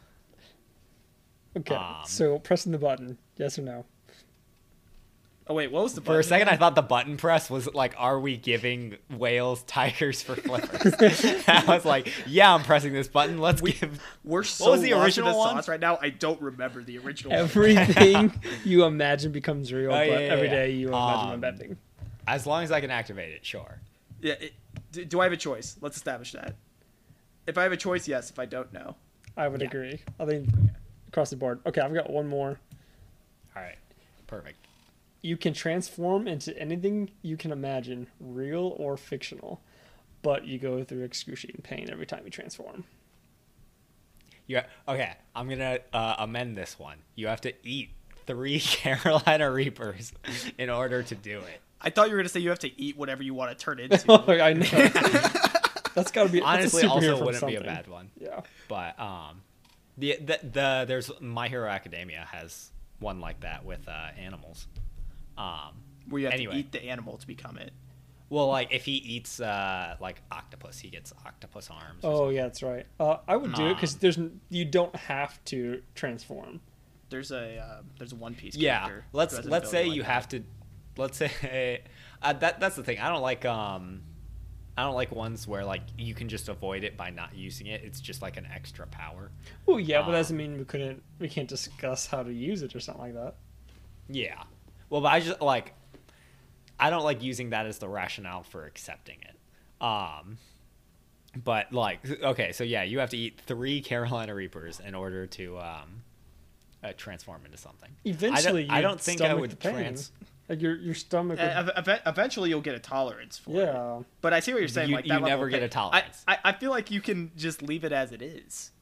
Okay, Um, so pressing the button, yes or no? Oh wait, what was the For button a second, again? I thought the button press was like, "Are we giving whales tigers for flippers?" I was like, "Yeah, I'm pressing this button. Let's give." We're so was the lost original in the one? sauce right now. I don't remember the original. one. Everything you imagine becomes real, Oh, but yeah, yeah, every yeah. day you imagine Um, embedding. As long as I can activate it, sure. Yeah. It, do, do I have a choice? Let's establish that. If I have a choice, yes. If I don't, no. I would yeah. agree. I think across the board. Okay, I've got one more. All right, perfect. You can transform into anything you can imagine, real or fictional, but you go through excruciating pain every time you transform. You okay? I'm gonna uh, amend this one. You have to eat three Carolina Reapers in order to do it. I thought you were gonna say you have to eat whatever you want to turn into. I know. That's got to be Honestly, that's a superhero also from wouldn't be a something. bad one. Yeah. But um, the, the the there's My Hero Academia has one like that with uh, animals. Um, Where you have anyway. to eat the animal to become it. well, like if he eats uh like octopus, he gets octopus arms. or Oh yeah, that's right. Uh, I would do it because Um, there's n- you don't have to transform. There's a uh, there's a One Piece. yeah, character who let's has an let's say ability like you that. have to. Let's say uh, that that's the thing. I don't like um, I don't like ones where like you can just avoid it by not using it. It's just like an extra power. Well, yeah, but Um, that doesn't mean we couldn't. We can't discuss how to use it or something like that. Yeah. Well, but I just like I don't like using that as the rationale for accepting it. Um but like okay, so yeah, you have to eat three Carolina Reapers in order to um uh, transform into something. Eventually, I you'd don't think I stomach would the pain. trans Like your your stomach. Would, Uh, ev- ev- eventually, you'll get a tolerance for it. yeah. But I see what you're saying. You- like you that level never of get pain. a tolerance. I, I I feel like you can just leave it as it is.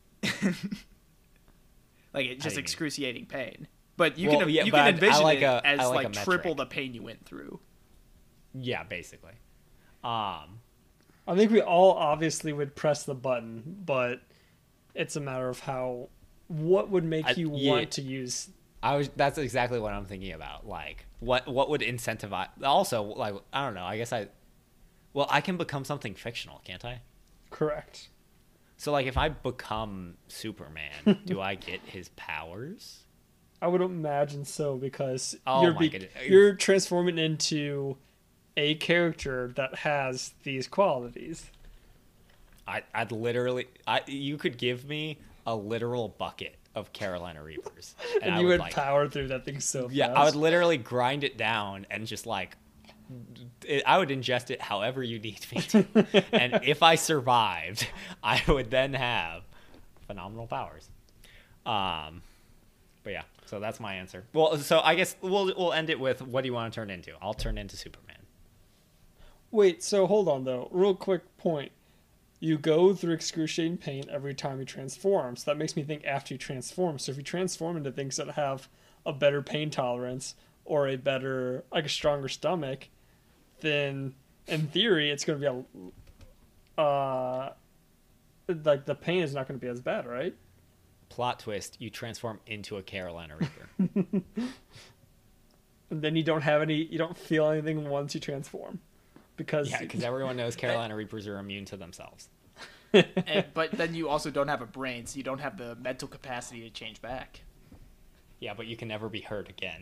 Like it's How do just you mean? excruciating pain. But you Well, can yeah, you but can I- I envision like it a- as I like like, a triple metric. the pain you went through. Yeah, basically. Um I think we all obviously would press the button, but it's a matter of how. What would make I- you yeah. want to use? I was that's exactly what I'm thinking about. Like what what would incentivize also like I don't know, I guess I well, I can become something fictional, can't I? Correct. So like if I become Superman, do I get his powers? I would imagine so because Oh you're my be- goodness. you're transforming into a character that has these qualities. I I'd literally I you could give me a literal bucket of Carolina Reapers and, And, I you would would like power through that thing so yeah, fast. I would literally grind it down and just like it, I would ingest it however you need me to. And if I survived, I would then have phenomenal powers. Um but yeah, so that's my answer. Well, so I guess we'll we'll end it with what do you want to turn into? I'll turn into Superman. Wait, so hold on though. Real quick point. You go through excruciating pain every time you transform. So that makes me think after you transform. So if you transform into things that have a better pain tolerance or a better, like a stronger stomach, then in theory it's going to be a, uh, like the pain is not going to be as bad, right? Plot twist, you transform into a Carolina Reaper. And then you don't have any, you don't feel anything once you transform. Because Yeah, because everyone knows Carolina Reapers are immune to themselves. And, but then you also don't have a brain, so you don't have the mental capacity to change back. Yeah, but you can never be hurt again.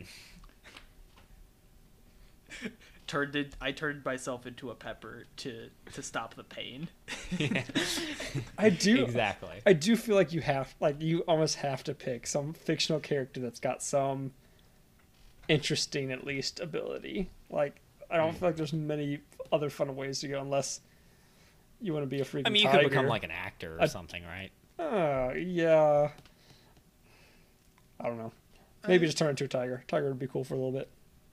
Turned it, I turned myself into a pepper to to stop the pain. I do Exactly. I do feel like you have like you almost have to pick some fictional character that's got some interesting at least ability. Like I don't Mm. feel like there's many other fun ways to go unless you want to be a freaking I mean, you tiger. could become like an actor or I- something, right? Uh, yeah. I don't know. Maybe just turn into a tiger. Tiger would be cool for a little bit.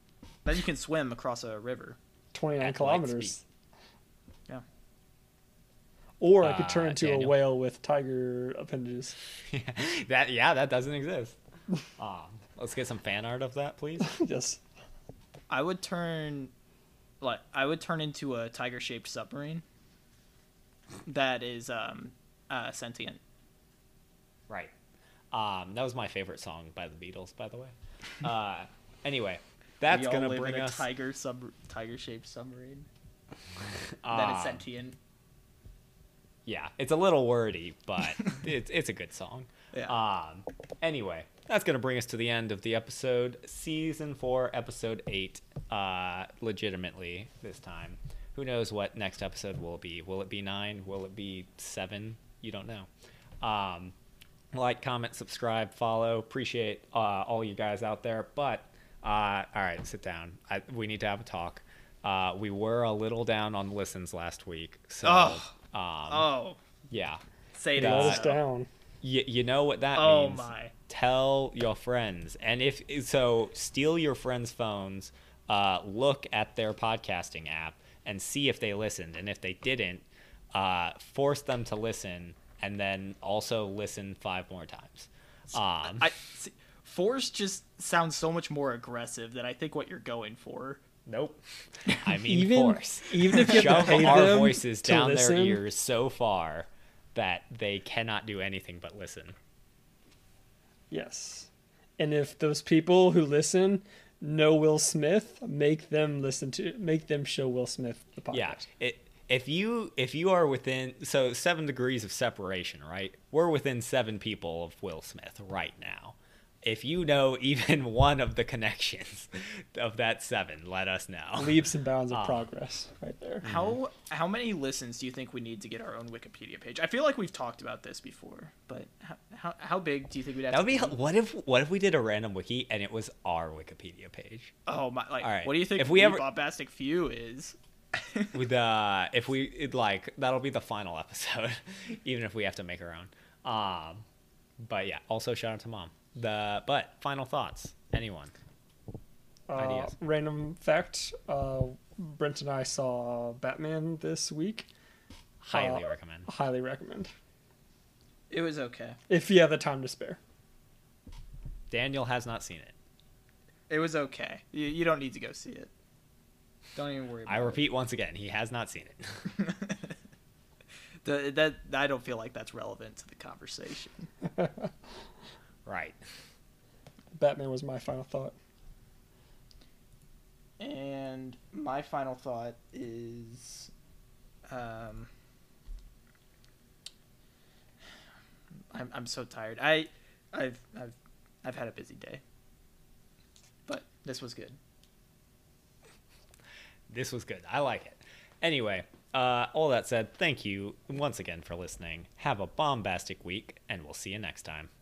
Then you can swim across a river. twenty-nine At light kilometers. speed. Yeah. Or I could turn Uh, into a Daniel? whale with tiger appendages. that yeah, that doesn't exist. Um, let's get some fan art of that, please. Yes. I would turn, like, I would turn into a tiger-shaped submarine. That is um, uh, sentient. Right. Um, that was my favorite song by the Beatles, by the way. Uh, anyway, that's We all gonna live bring in a us. tiger sub that submarine that um, is sentient. Yeah, it's a little wordy, but it's it's a good song. Yeah. Um. Anyway, that's gonna bring us to the end of the episode, season four, episode eight. Uh, legitimately this time. Who knows what next episode will be? Will it be nine? Will it be seven? You don't know. Um, like, comment, subscribe, follow. Appreciate uh, all you guys out there. But uh, all right, sit down. I, we need to have a talk. Uh, we were a little down on listens last week, so. Oh. Um, Oh, Yeah. say it Uh, Let again. us down. You, you know what that Oh means. my. Tell your friends. And if so, steal your friends' phones, uh, look at their podcasting app and see if they listened. And if they didn't, uh, force them to listen and then also listen five more times. Um, I see, force just sounds so much more aggressive than I think what you're going for. nope. I mean, Even force. even if you have to Shove pay our them voices to down listen, their ears so far that they cannot do anything but listen. Yes. And if those people who listen know Will Smith, make them listen to make them show Will Smith the podcast. Yeah. It, if you if you are within so seven degrees of separation, right? We're within seven people of Will Smith right now. If you know even one of the connections of that seven, let us know. Leaps and bounds of Ah. progress right there. How how many listens do you think we need to get our own Wikipedia page? I feel like we've talked about this before, but how how, how big do you think we'd have That would be to what if what if we did a random wiki and it was our Wikipedia page? Oh my! Like, All right. what do you think? If we the ever- bombastic few is? With uh if we it, like that'll be the final episode, even if we have to make our own. Um, but yeah, also shout out to mom. The but final thoughts, anyone? Uh, Ideas. random fact: uh, Brent and I saw Batman this week. Highly Uh, recommend. Highly recommend It was okay. if you have the time to spare. Daniel has not seen it. It was okay. You, you don't need to go see it. Don't even worry about I it. repeat once again, he has not seen it. The, that I don't feel like that's relevant to the conversation. Right. Batman was my final thought. And my final thought is, um, I'm I'm so tired. I, I've I've I've had a busy day, but this was good. This was good. I like it. Anyway, uh, all that said, thank you once again for listening. Have a bombastic week, and we'll see you next time.